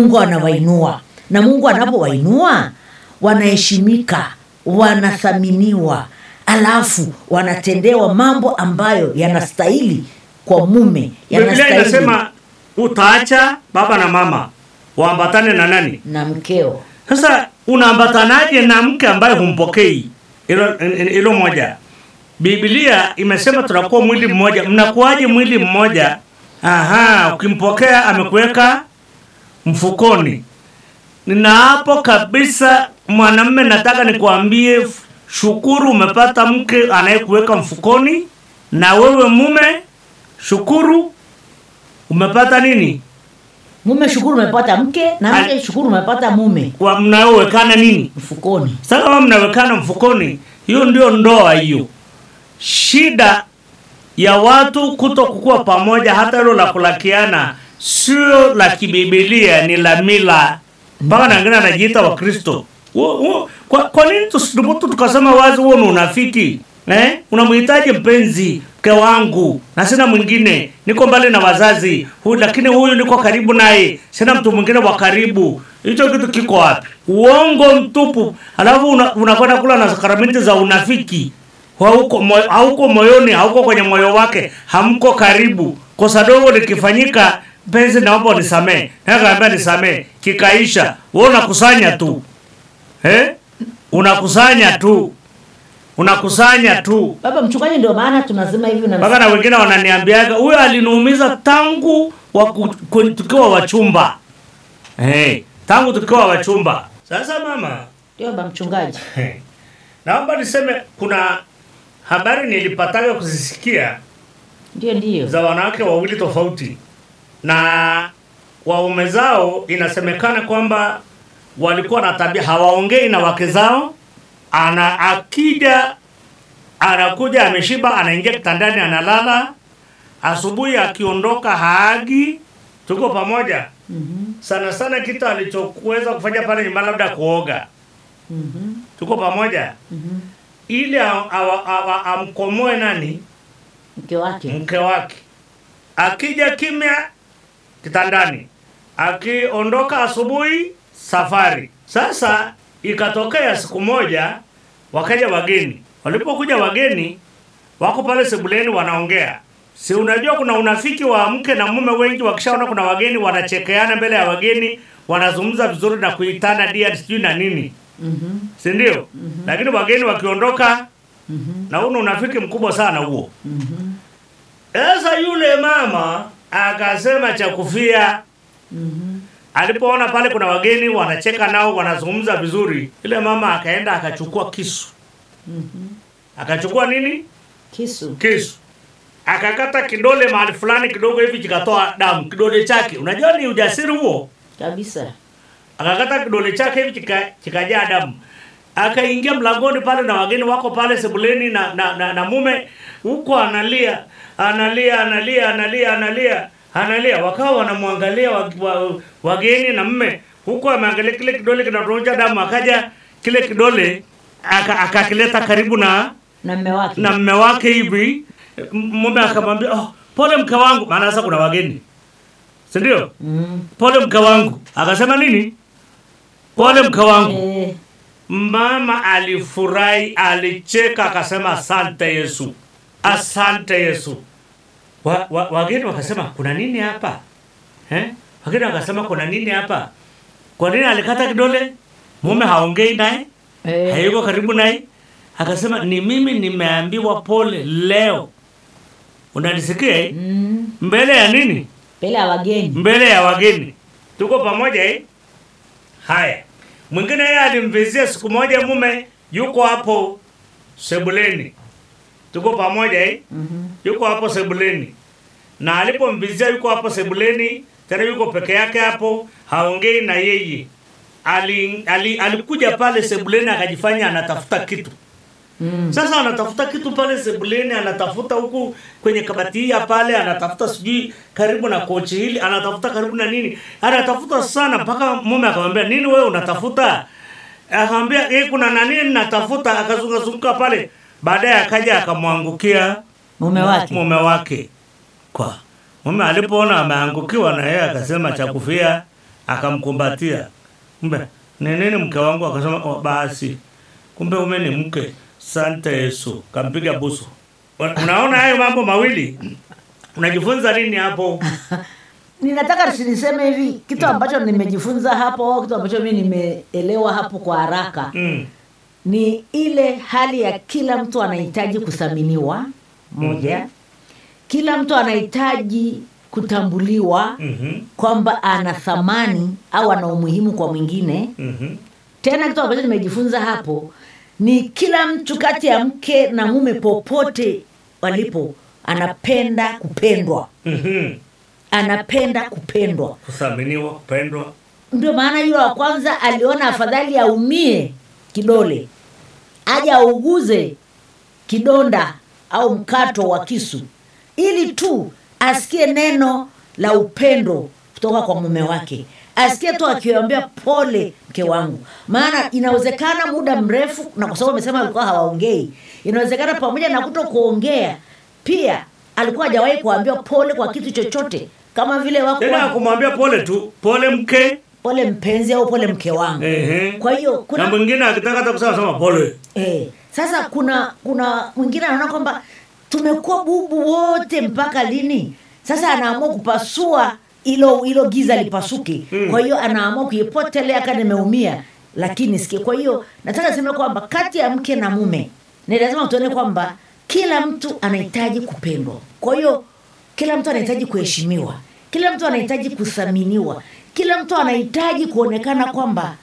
Na Mungu anapowainua wanaheshimika, wanathaminiwa, alafu wanatendewa mambo ambayo yanastahili kwa mume, yanastahili. Biblia inasema utaacha baba na mama waambatane na nani? Na mkeo. Sasa unaambatanaje na mke ambaye humpokei? Hilo moja. Biblia imesema tunakuwa mwili mmoja. Mnakuaje mwili mmoja? Ukimpokea amekuweka mfukoni. Na hapo kabisa mwanamume, nataka nikuambie, shukuru umepata mke anayekuweka mfukoni. Na wewe mume, shukuru umepata nini? Mume shukuru umepata mke, na mke shukuru umepata mume. Kwa mnawekana nini? Mfukoni. Sasa kama mnawekana mfukoni, hiyo ndio ndoa hiyo. Shida ya watu kutokuwa pamoja, hata hilo la kulakiana, sio la kibiblia, ni la mila. Mpaka na wengine anajiita wa Kristo. Kwa nini tusidubutu tukasema wazi huo ni unafiki? Unamhitaji mpenzi, mke wangu, na sina mwingine, niko mbali na wazazi, lakini huyu niko karibu naye, sina mtu mwingine wa karibu. Hicho kitu kiko wapi? Uongo mtupu. Alafu unakwenda kula na sakramenti za unafiki. Hauko moyoni, hauko kwenye moyo wake, hamko karibu. Kosa dogo likifanyika, mpenzi naomba unisamee, naomba nisamee, kikaisha, wewe unakusanya tu. Unakusanya tu. Baba mchungaji, ndio maana tunasema hivi. Baba na wengine wananiambiaga huyo aliniumiza tangu tukiwa wachumba. Tangu tukiwa wachumba. Sasa mama, ndio baba mchungaji. Naomba niseme kuna habari nilipataga kuzisikia. Ndio. Za wanawake wawili tofauti. Na waume zao inasemekana kwamba walikuwa na tabia hawaongei na wake zao. Anakuja ameshiba, anaingia kitandani analala. Asubuhi akiondoka haagi. Tuko pamoja. Sana sana kitu alichokuweza kufanya pale nyumbani labda kuoga. Tuko pamoja. Ili amkomoe nani? Mke wake. Akija kimya kitandani. Akiondoka asubuhi safari. Sasa ikatokea siku moja wakaja wageni. Walipokuja wageni, wako pale sebuleni wanaongea. Si unajua kuna unafiki wa mke na mume, wengi wakishaona kuna wageni wanachekeana mbele ya wageni, wanazungumza vizuri na kuitana dia sijui na nini. Si ndio? Lakini wageni wakiondoka, na huo unafiki mkubwa sana huo. Sasa yule mama akasema cha kufia. alipoona pale kuna wageni wanacheka nao wanazungumza vizuri, ile mama akaenda akachukua kisu. Akachukua nini? Kisu. Akakata kidole mahali fulani kidogo hivi kikatoa damu, kidole chake. Unajua ni ujasiri huo Kabisa. Akakata kidole chake hivi kikajaa damu. Akaingia mlangoni pale na wageni wako pale sebuleni na mume huko analia. Wakawa wanamwangalia wageni na mume huko ameangalia kile kidole kinatoa damu. Akaja kile kidole akakileta karibu na mume wake hivi. Mume akamwambia, "Oh, pole mke wangu." Maana sasa kuna wageni. Si ndio? Pole mke wangu. Akasema nini? Pole mke wangu. Mama alifurahi, alicheka, akasema asante Yesu. Asante Yesu. Wageni wakasema kuna nini hapa? Wageni wakasema kuna nini hapa? Kwa nini alikata kidole? Mume haongei naye? Hayuko karibu naye? Akasema ni mimi nimeambiwa pole leo. Unanisikia? Mbele ya nini? Mbele ya wageni. Tuko pamoja Haya. Mwingine yeye alimvizia siku moja, mume yuko hapo sebuleni. Tuko pamoja Yuko hapo sebuleni. Na alipomvizia yuko hapo sebuleni, tena yuko peke yake hapo, haongei na yeye. Alikuja pale sebuleni akajifanya anatafuta kitu. Sasa anatafuta kitu pale sebuleni, anatafuta huku kwenye kabati ya pale, anatafuta sijui karibu na kochi hili, anatafuta karibu na nini. Anatafuta sana mpaka mume akamwambia, "Nini wewe unatafuta?" Akamwambia, "Kuna nani natafuta." Akazunguka pale. Baadaye akaja akamwangukia mume wake. Kwa mume alipoona ameangukiwa na yeye akasema cha kufia, akamkumbatia. Kumbe nini mke wangu? Akasema, "Basi kumbe mume ni mke. Asante Yesu." Kampiga busu. Unaona hayo mambo mawili? Unajifunza nini hapo? Ninataka niseme hivi, kitu ambacho nimejifunza hapo, kitu ambacho mimi nimeelewa hapo kwa haraka. Ni ile hali ya kila mtu anahitaji kuthaminiwa, moja. Kila mtu anahitaji kutambuliwa kwamba ana thamani au ana umuhimu kwa mwingine. Tena kitu ambacho nimejifunza hapo ni kila mtu kati ya mke na mume popote walipo anapenda kupendwa. Anapenda kupendwa, kuthaminiwa, kupendwa. Ndio maana yule wa kwanza aliona afadhali aumie kidole aje auguze kidonda au mkato wa kisu ili tu asikie neno la upendo kutoka kwa mume wake. Asikie tu akiwaambia, "Pole mke wangu." Maana inawezekana muda mrefu, na kwa sababu amesema alikuwa hawaongei, inawezekana pamoja na kutokuongea pia alikuwa hajawahi kuambia pole kwa kitu chochote, kama vile wako tena kumwambia pole tu, "Pole mke, pole mpenzi" au "pole mke wangu." Kwa hiyo kuna mwingine akitaka hata kusema pole. Sasa kuna mwingine anaona kwamba tumekuwa bubu wote mpaka lini? Sasa anaamua kupasua ilo giza lipasuke. Kwa hiyo anaamua kuipotelea kama nimeumia, lakini sikia. Kwa hiyo nataka niseme kwamba kati ya mke na mume ni lazima tuone kwamba kila mtu anahitaji kupendwa. Kwa hiyo kila mtu anahitaji kuheshimiwa, kila mtu anahitaji kuthaminiwa, kila mtu anahitaji kuonekana kwamba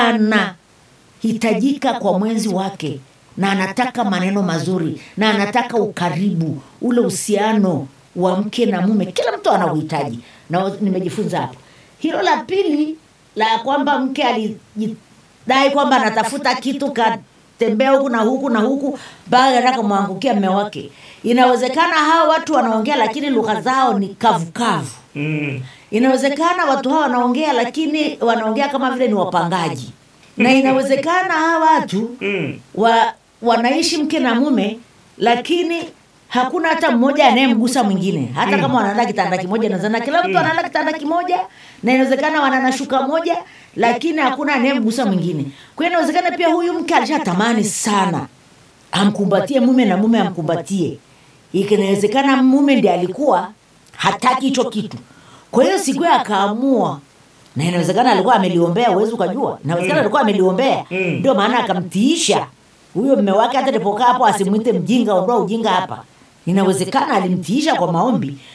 anahitajika kwa mwenzi wake, na anataka maneno mazuri, na anataka ukaribu, ule uhusiano wa mke na mume. Kila mtu anauhitaji, na nimejifunza hapo. Hilo la pili la kwamba mke alijidai kwamba anatafuta kitu, katembea huku na huku na huku baada ya kumwangukia mume wake. Inawezekana hao watu wanaongea lakini lugha zao ni kavukavu. Inawezekana watu hao wanaongea lakini wanaongea kama vile ni wapangaji. Na inawezekana hao watu wanaishi mke na mume lakini hakuna hata mmoja anayemgusa mwingine. Hata kama wanalala kitanda kimoja, na kila mtu analala kitanda kimoja, na inawezekana wanana shuka moja lakini hakuna anayemgusa mwingine. Kwa hiyo inawezekana pia huyu mke alishatamani sana amkumbatie mume na mume amkumbatie. Inawezekana mume ndiye alikuwa hataki hicho kitu. Kwa hiyo siku akaamua, na inawezekana alikuwa ameliombea, uwezo ukajua. Inawezekana alikuwa ameliombea, ndio maana akamtiisha huyo mume wake hata alipokaa hapo asimuite mjinga, ondoa ujinga hapa. Inawezekana alimtiisha kwa maombi.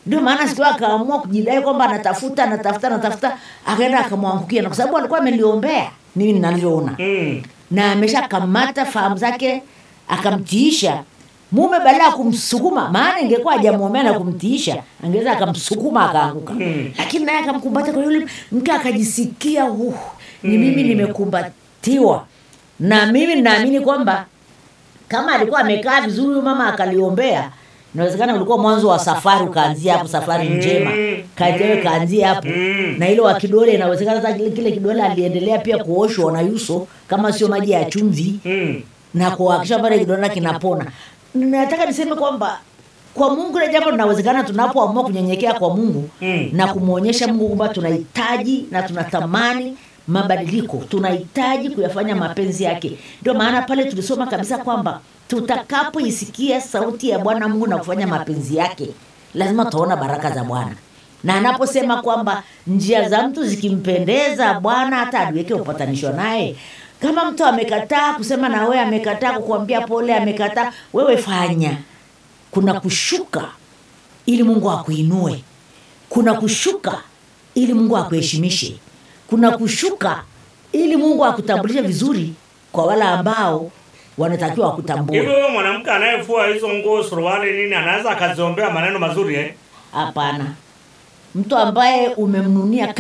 Ndio maana siku akaamua kujidai kwamba anatafuta, akaenda akamwangukia, na kwa sababu alikuwa ameliombea, mimi ninavyoona. Na ameshakamata fahamu zake, akamtiisha. Mume badala ya kumsukuma, maana ingekuwa hajamuombea na kumtiisha, angeweza akamsukuma akaanguka. Lakini naye akamkumbata kwa yule mke, akajisikia ni mimi nimekumbatiwa. Na mimi ninaamini kwamba kama alikuwa amekaa vizuri mama akaliombea, inawezekana ulikuwa mwanzo wa safari, ukaanzia hapo, safari njema kaanzia hapo. Na ile wa kidole, inawezekana hata kile kidole aliendelea pia kuoshwa na Yuso kama sio maji ya chumvi, na kuhakikisha pale kidole kinapona. Nataka niseme kwamba kwa Mungu ile jambo linawezekana tunapoamua kunyenyekea kwa Mungu na kumuonyesha Mungu kwamba tunahitaji na tunatamani mabadiliko, tunahitaji kuyafanya mapenzi yake. Ndio maana pale tulisoma kabisa kwamba tutakapoisikia sauti ya Bwana Mungu na kufanya mapenzi yake, lazima tuone baraka za Bwana. Na anaposema kwamba njia za mtu zikimpendeza Bwana, hata aliweke upatanisho naye. Kama mtu amekataa kusema na wewe, amekataa kukuambia pole, amekataa, wewe fanya. Kuna kushuka ili Mungu akuinue. Kuna kushuka ili Mungu akuheshimishe. Kuna kushuka ili Mungu akutambulishe vizuri kwa wale ambao wanatakiwa kutambua. Hivyo mwanamke anayefua hizo nguo, suruali nini, anaweza akaziombea maneno mazuri Hapana. Mtu ambaye umemnunia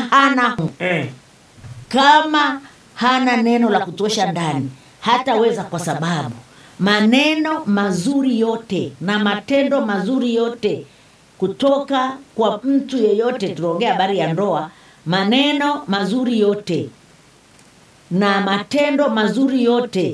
kama hana neno la kutosha ndani, hataweza, kwa sababu maneno mazuri yote na matendo mazuri yote kutoka kwa mtu yeyote, tunaongea habari ya ndoa, maneno mazuri yote na matendo mazuri yote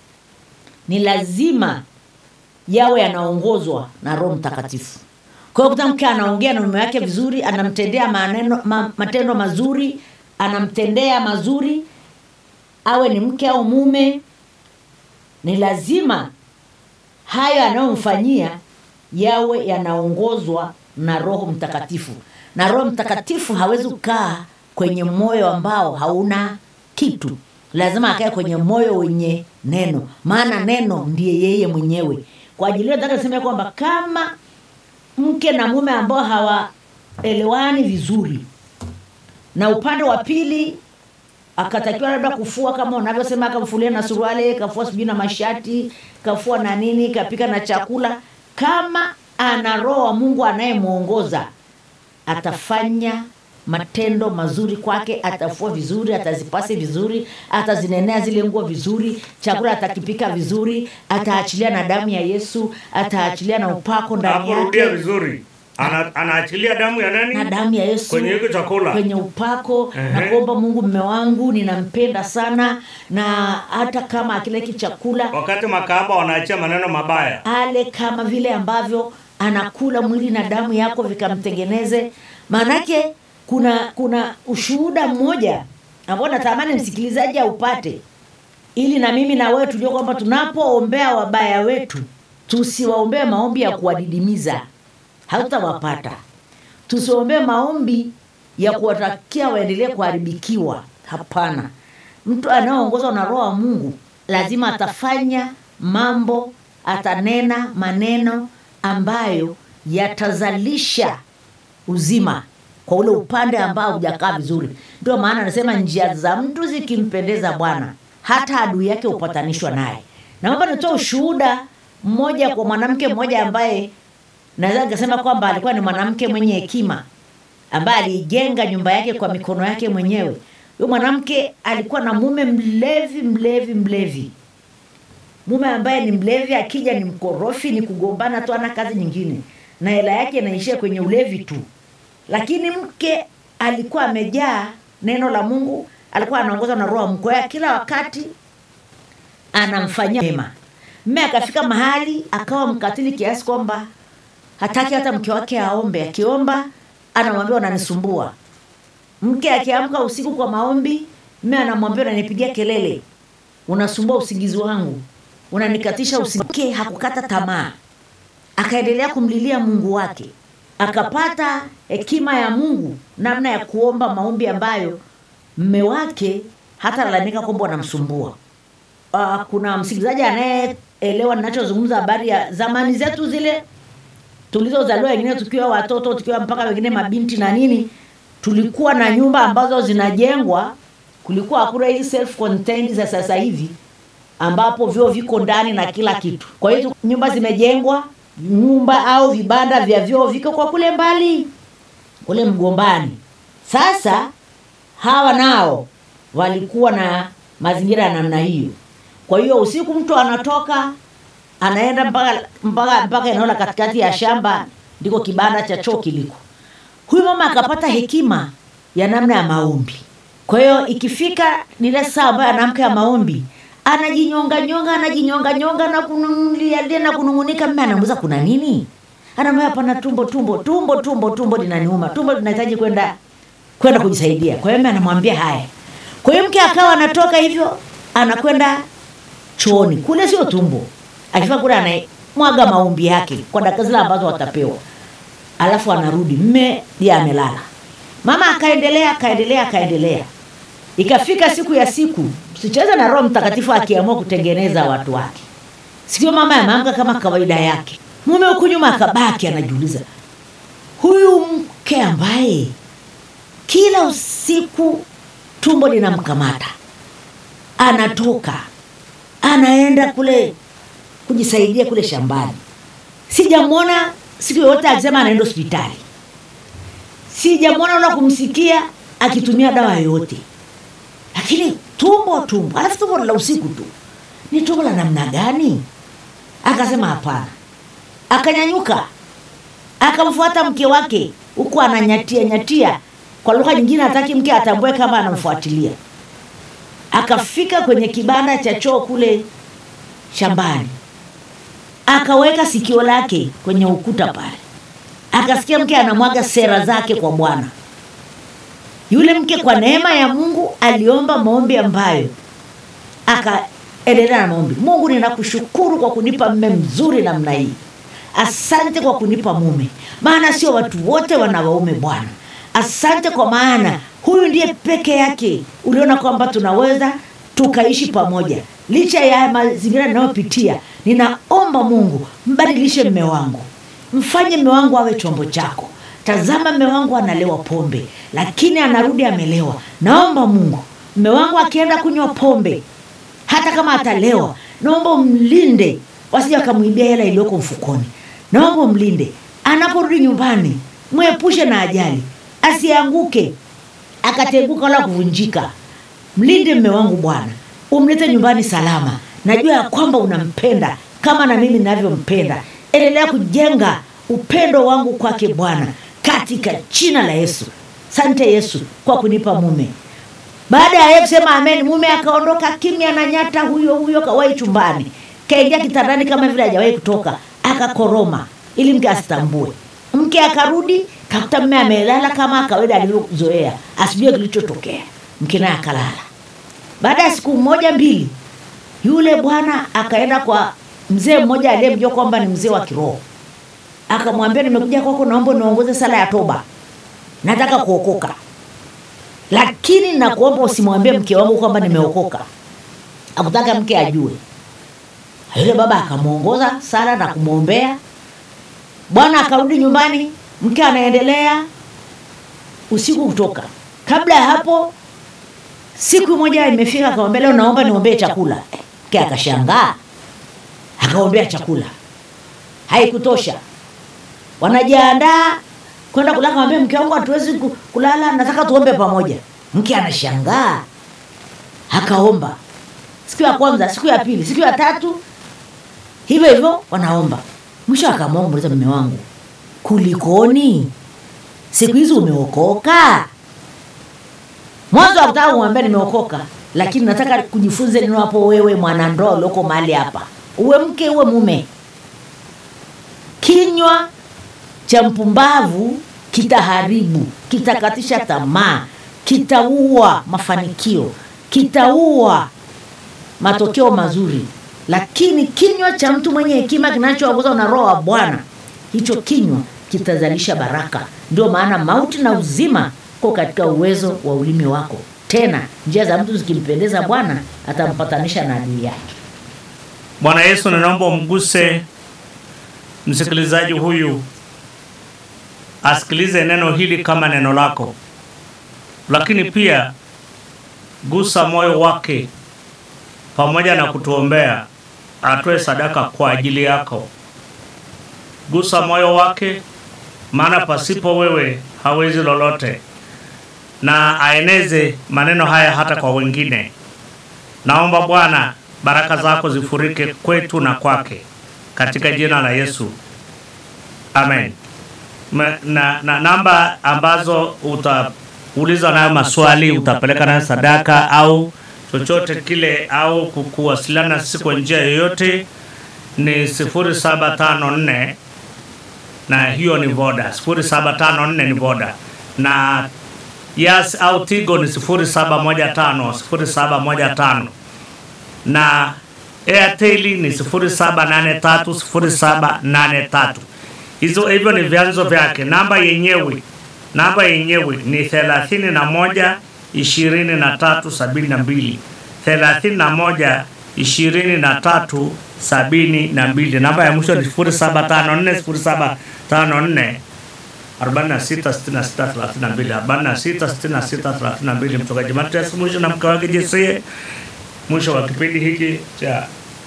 ni lazima yawe yanaongozwa na Roho Mtakatifu. Kwa hiyo mke anaongea na mume wake vizuri, anamtendea matendo mazuri, anamtendea mazuri, awe ni mke au mume, ni lazima hayo anayomfanyia yawe yanaongozwa na Roho Mtakatifu. Na Roho Mtakatifu hawezi kukaa kwenye moyo ambao hauna kitu. Lazima akae kwenye moyo wenye neno, maana neno ndiye yeye mwenyewe. Kwa ajili hiyo nataka niseme kwamba kama mke na mume ambao hawaelewani vizuri, na upande wa pili akatakiwa labda kufua, kama unavyosema, akamfulia na suruali, kafua sijui na mashati, kafua na nini, kapika na chakula, kama ana Roho wa Mungu anayemuongoza, atafanya matendo mazuri kwake, atafua vizuri, atazipasi vizuri, atazinenea zile nguo vizuri, chakula atakipika vizuri, ataachilia na damu ya Yesu, ataachilia na upako ndani yake vizuri. Anaachilia damu ya nani? Na damu ya Yesu kwenye hiyo chakula, kwenye upako. Na kuomba Mungu, mume wangu ninampenda sana, na hata kama akila hiki chakula, wakati makahaba wanaachia maneno mabaya, ale kama vile ambavyo anakula mwili na damu yako vikamtengeneze. Maanake kuna ushuhuda mmoja ambao natamani msikilizaji aupate, ili na mimi na wewe tujue kwamba tunapoombea wabaya wetu, tusiwaombee maombi ya kuwadidimiza, hautawapata. Tusiombee maombi ya kuwatakia waendelee kuharibikiwa, hapana. Mtu anayeongozwa na Roho wa Mungu lazima atafanya mambo, atanena maneno ambayo yatazalisha uzima kwa ule upande ambao hujakaa vizuri. Ndio maana anasema njia za mtu zikimpendeza Bwana, hata adui yake upatanishwa naye. Naomba nitoe ushuhuda mmoja kwa mwanamke mmoja ambaye naweza kusema kwamba alikuwa ni mwanamke mwenye hekima, ambaye alijenga nyumba yake kwa mikono yake mwenyewe. Huyo mwanamke alikuwa na mume mlevi. Mume ambaye ni mlevi, akija ni mkorofi, ni kugombana tu, ana kazi nyingine, na hela yake inaishia kwenye ulevi tu. Lakini mke alikuwa amejaa neno la Mungu, alikuwa anaongozwa na Roho wa Mungu, kila wakati anamfanyia mema. Mume akafika mahali akawa mkatili kiasi kwamba hataki hata mke wake aombe. Akiomba anamwambia unanisumbua. Mke akiamka usiku kwa maombi, mume anamwambia unanipigia kelele, unasumbua usingizi wangu, unanikatisha usingizi. Hakukata tamaa, akaendelea kumlilia Mungu wake. Akapata hekima ya Mungu, namna ya kuomba maombi ambayo mume wake hata lalamika kwamba anamsumbua. Kuna msikilizaji anayeelewa ninachozungumza habari ya zamani zetu zile, tulizozaliwa wengine tukiwa watoto, tukiwa mpaka wengine mabinti na nini, tulikuwa na nyumba ambazo zinajengwa, kulikuwa hakuna hii self contained za sasa hivi ambapo vyoo viko ndani na kila kitu. Kwa hiyo nyumba zimejengwa, nyumba au vibanda vya vyoo viko kwa kule mbali, kule Mgombani. Sasa hawa nao walikuwa na mazingira ya namna hiyo. Kwa hiyo usiku mtu anatoka anaenda mpaka eneo la katikati ya shamba ndiko kibanda cha choo kiliko. Huyu mama akapata hekima ya namna ya maombi. Kwa hiyo ikifika ile saa ambayo anaamka ya maombi, anajinyonga na kununulia na kunungunika. Mimi anamuuliza kuna nini? Anamwambia hapana, tumbo linaniuma. Tumbo linahitaji kwenda kujisaidia. Kwa hiyo mimi anamwambia haya. Kwa hiyo mke akawa anatoka hivyo, anakwenda chooni. Kule sio tumbo. Akifika kule anamwaga maombi yake kwa dakika zile ambazo watapewa. Alafu anarudi, mme ndiye amelala. Mama akaendelea. Ikafika siku, usicheze na Roho Mtakatifu akiamua kutengeneza watu wake. Sikio mama ameamka kama kawaida yake. Mume huko nyuma akabaki anajiuliza, huyu mke ambaye kila usiku tumbo linamkamata, anatoka anaenda kule kujisaidia kule shambani, sijamwona siku yote akisema anaenda hospitali, sijamwona wala kumsikia akitumia dawa yoyote. Lakini tumbo alafu tumbo la usiku tu, ni tumbo la namna gani? Akasema hapana. Akanyanyuka akamfuata mke wake huko ananyatia. Kwa lugha nyingine hataki mke atambue kama anamfuatilia. Akafika kwenye kibanda cha choo kule shambani, akaweka sikio lake kwenye ukuta pale, akasikia mke anamwaga sera zake kwa Bwana. Yule mke kwa neema ya Mungu aliomba maombi ambayo akaendelea na maombi. Mungu, ninakushukuru kwa kunipa mume mzuri namna hii. Asante kwa kunipa mume, maana sio watu wote wana waume Bwana. Asante kwa maana huyu ndiye peke yake uliona kwamba tunaweza tukaishi pamoja licha ya mazingira ninayopitia. Ninaomba Mungu, mbadilishe mume wangu, mfanye mume wangu awe chombo chako. Tazama mume wangu analewa pombe, lakini anarudi amelewa. Naomba Mungu, mume wangu akienda kunywa pombe, hata kama atalewa, naomba umlinde wasije akamwibia hela iliyoko mfukoni. Naomba umlinde anaporudi nyumbani, muepushe na ajali, asianguke akateguka wala kuvunjika. Mlinde mume wangu Bwana, umlete nyumbani salama. Najua ya kwamba unampenda kama na mimi ninavyompenda. Endelea kujenga upendo wangu kwake Bwana, katika jina la Yesu. Asante Yesu kwa kunipa mume. Baada ya kusema amen, mume akaondoka kimya na nyata. Huyo kawai chumbani, kaingia kitandani kama vile hajawahi kutoka, akakoroma ili mke asitambue. Mke akarudi, kakuta mume amelala kama kawaida alivyozoea, asijue kilichotokea. Mke naye akalala. Baada ya siku moja mbili, yule bwana akaenda kwa mzee mmoja aliyemjua kwamba ni mzee wa kiroho. Akamwambia, nimekuja kwako, naomba niongoze sala ya toba, nataka kuokoka, lakini nakuomba usimwambie mke wangu kwamba nimeokoka. Hakutaka mke ajue. Yule baba akamuongoza sala na kumuombea. Bwana akarudi nyumbani, mke anaendelea usiku kutoka. Kabla ya hapo, siku moja imefika, akamwambia, leo naomba niombee chakula. Mke akashangaa, akaombea chakula. Haikutosha, wanajiandaa kwenda kulala. Akamwambia, mke wangu hatuwezi kulala, nataka tuombe pamoja. Mke anashangaa, akaomba. Siku ya kwanza, siku ya pili, siku ya tatu, hivyo wanaomba. Mwisho akamuuliza mume wangu, kulikoni? Siku hizi umeokoka? Mwanzo akataka kumwambia nimeokoka, lakini nataka kujifunze neno hapo, wewe mwanandoa ulioko mahali hapa, uwe mke uwe mume. Kinywa cha mpumbavu kitaharibu, kitakatisha tamaa, kitaua mafanikio, kitaua matokeo mazuri. Lakini kinywa cha mtu mwenye hekima kinachoongozwa na Roho wa Bwana, hicho kinywa kitazalisha baraka. Ndio maana mauti na uzima kwa katika uwezo wa ulimi wako. Tena njia za mtu zikimpendeza Bwana, atampatanisha na adui yake. Bwana Yesu, ninaomba umguse msikilizaji huyu asikilize neno hili kama neno lako, lakini pia gusa moyo wake pamoja na kutuombea, atoe sadaka kwa ajili yako. Gusa moyo wake, maana pasipo wewe hawezi lolote, na aeneze maneno haya hata kwa wengine. Naomba Bwana baraka zako zifurike kwetu na kwake, katika jina la Yesu, amen. Na namba ambazo utauliza nayo maswali, utapeleka nayo sadaka au chochote kile, au kuwasiliana sisi kwa njia yoyote, ni 0754, na hiyo ni Voda. 0754 ni Voda, na Yas au Tigo ni 0715, na Airtel ni 0783. Hivyo ni vyanzo vyake. Namba yenyewe ni 31 23 72, 31 23 72. Namba ya mwisho ni 0754 466632. Mchungaji Matias Mushi na mke wake Jessie. Mwisho wa kipindi hiki cha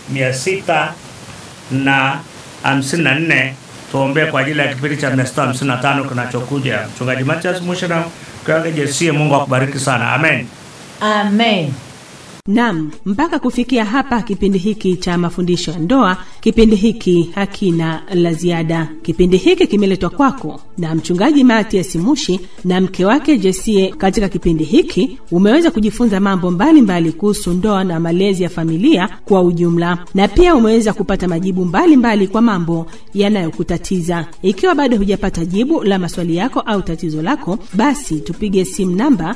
654, tuombe kwa ajili ya kipindi cha 655 kinachokuja. Mchungaji Matias Mushi na mke wake Jessie, Mungu akubariki sana. Amen. Amen. Naam, mpaka kufikia hapa kipindi hiki cha mafundisho ya ndoa, kipindi hiki hakina la ziada. Kipindi hiki kimeletwa kwako na mchungaji Matias Mushi na mke wake Jessie. Katika kipindi hiki umeweza kujifunza mambo mbalimbali kuhusu ndoa na malezi ya familia kwa ujumla, na pia umeweza kupata majibu mbalimbali kwa mambo yanayokutatiza. Ikiwa bado hujapata jibu la maswali yako au tatizo lako, basi tupige simu namba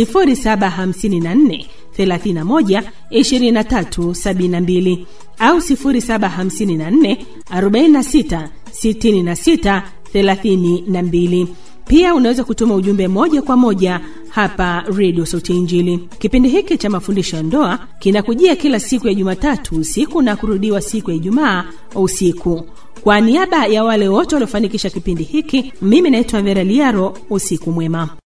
0754 31 23 72 au 0754 46 66 32. Pia unaweza kutuma ujumbe moja kwa moja hapa Radio Sauti Injili. Kipindi hiki cha mafundisho ya ndoa kinakujia kila siku ya Jumatatu usiku na kurudiwa siku ya Ijumaa usiku. Kwa niaba ya wale wote waliofanikisha kipindi hiki, mimi naitwa Vera Liaro. Usiku mwema.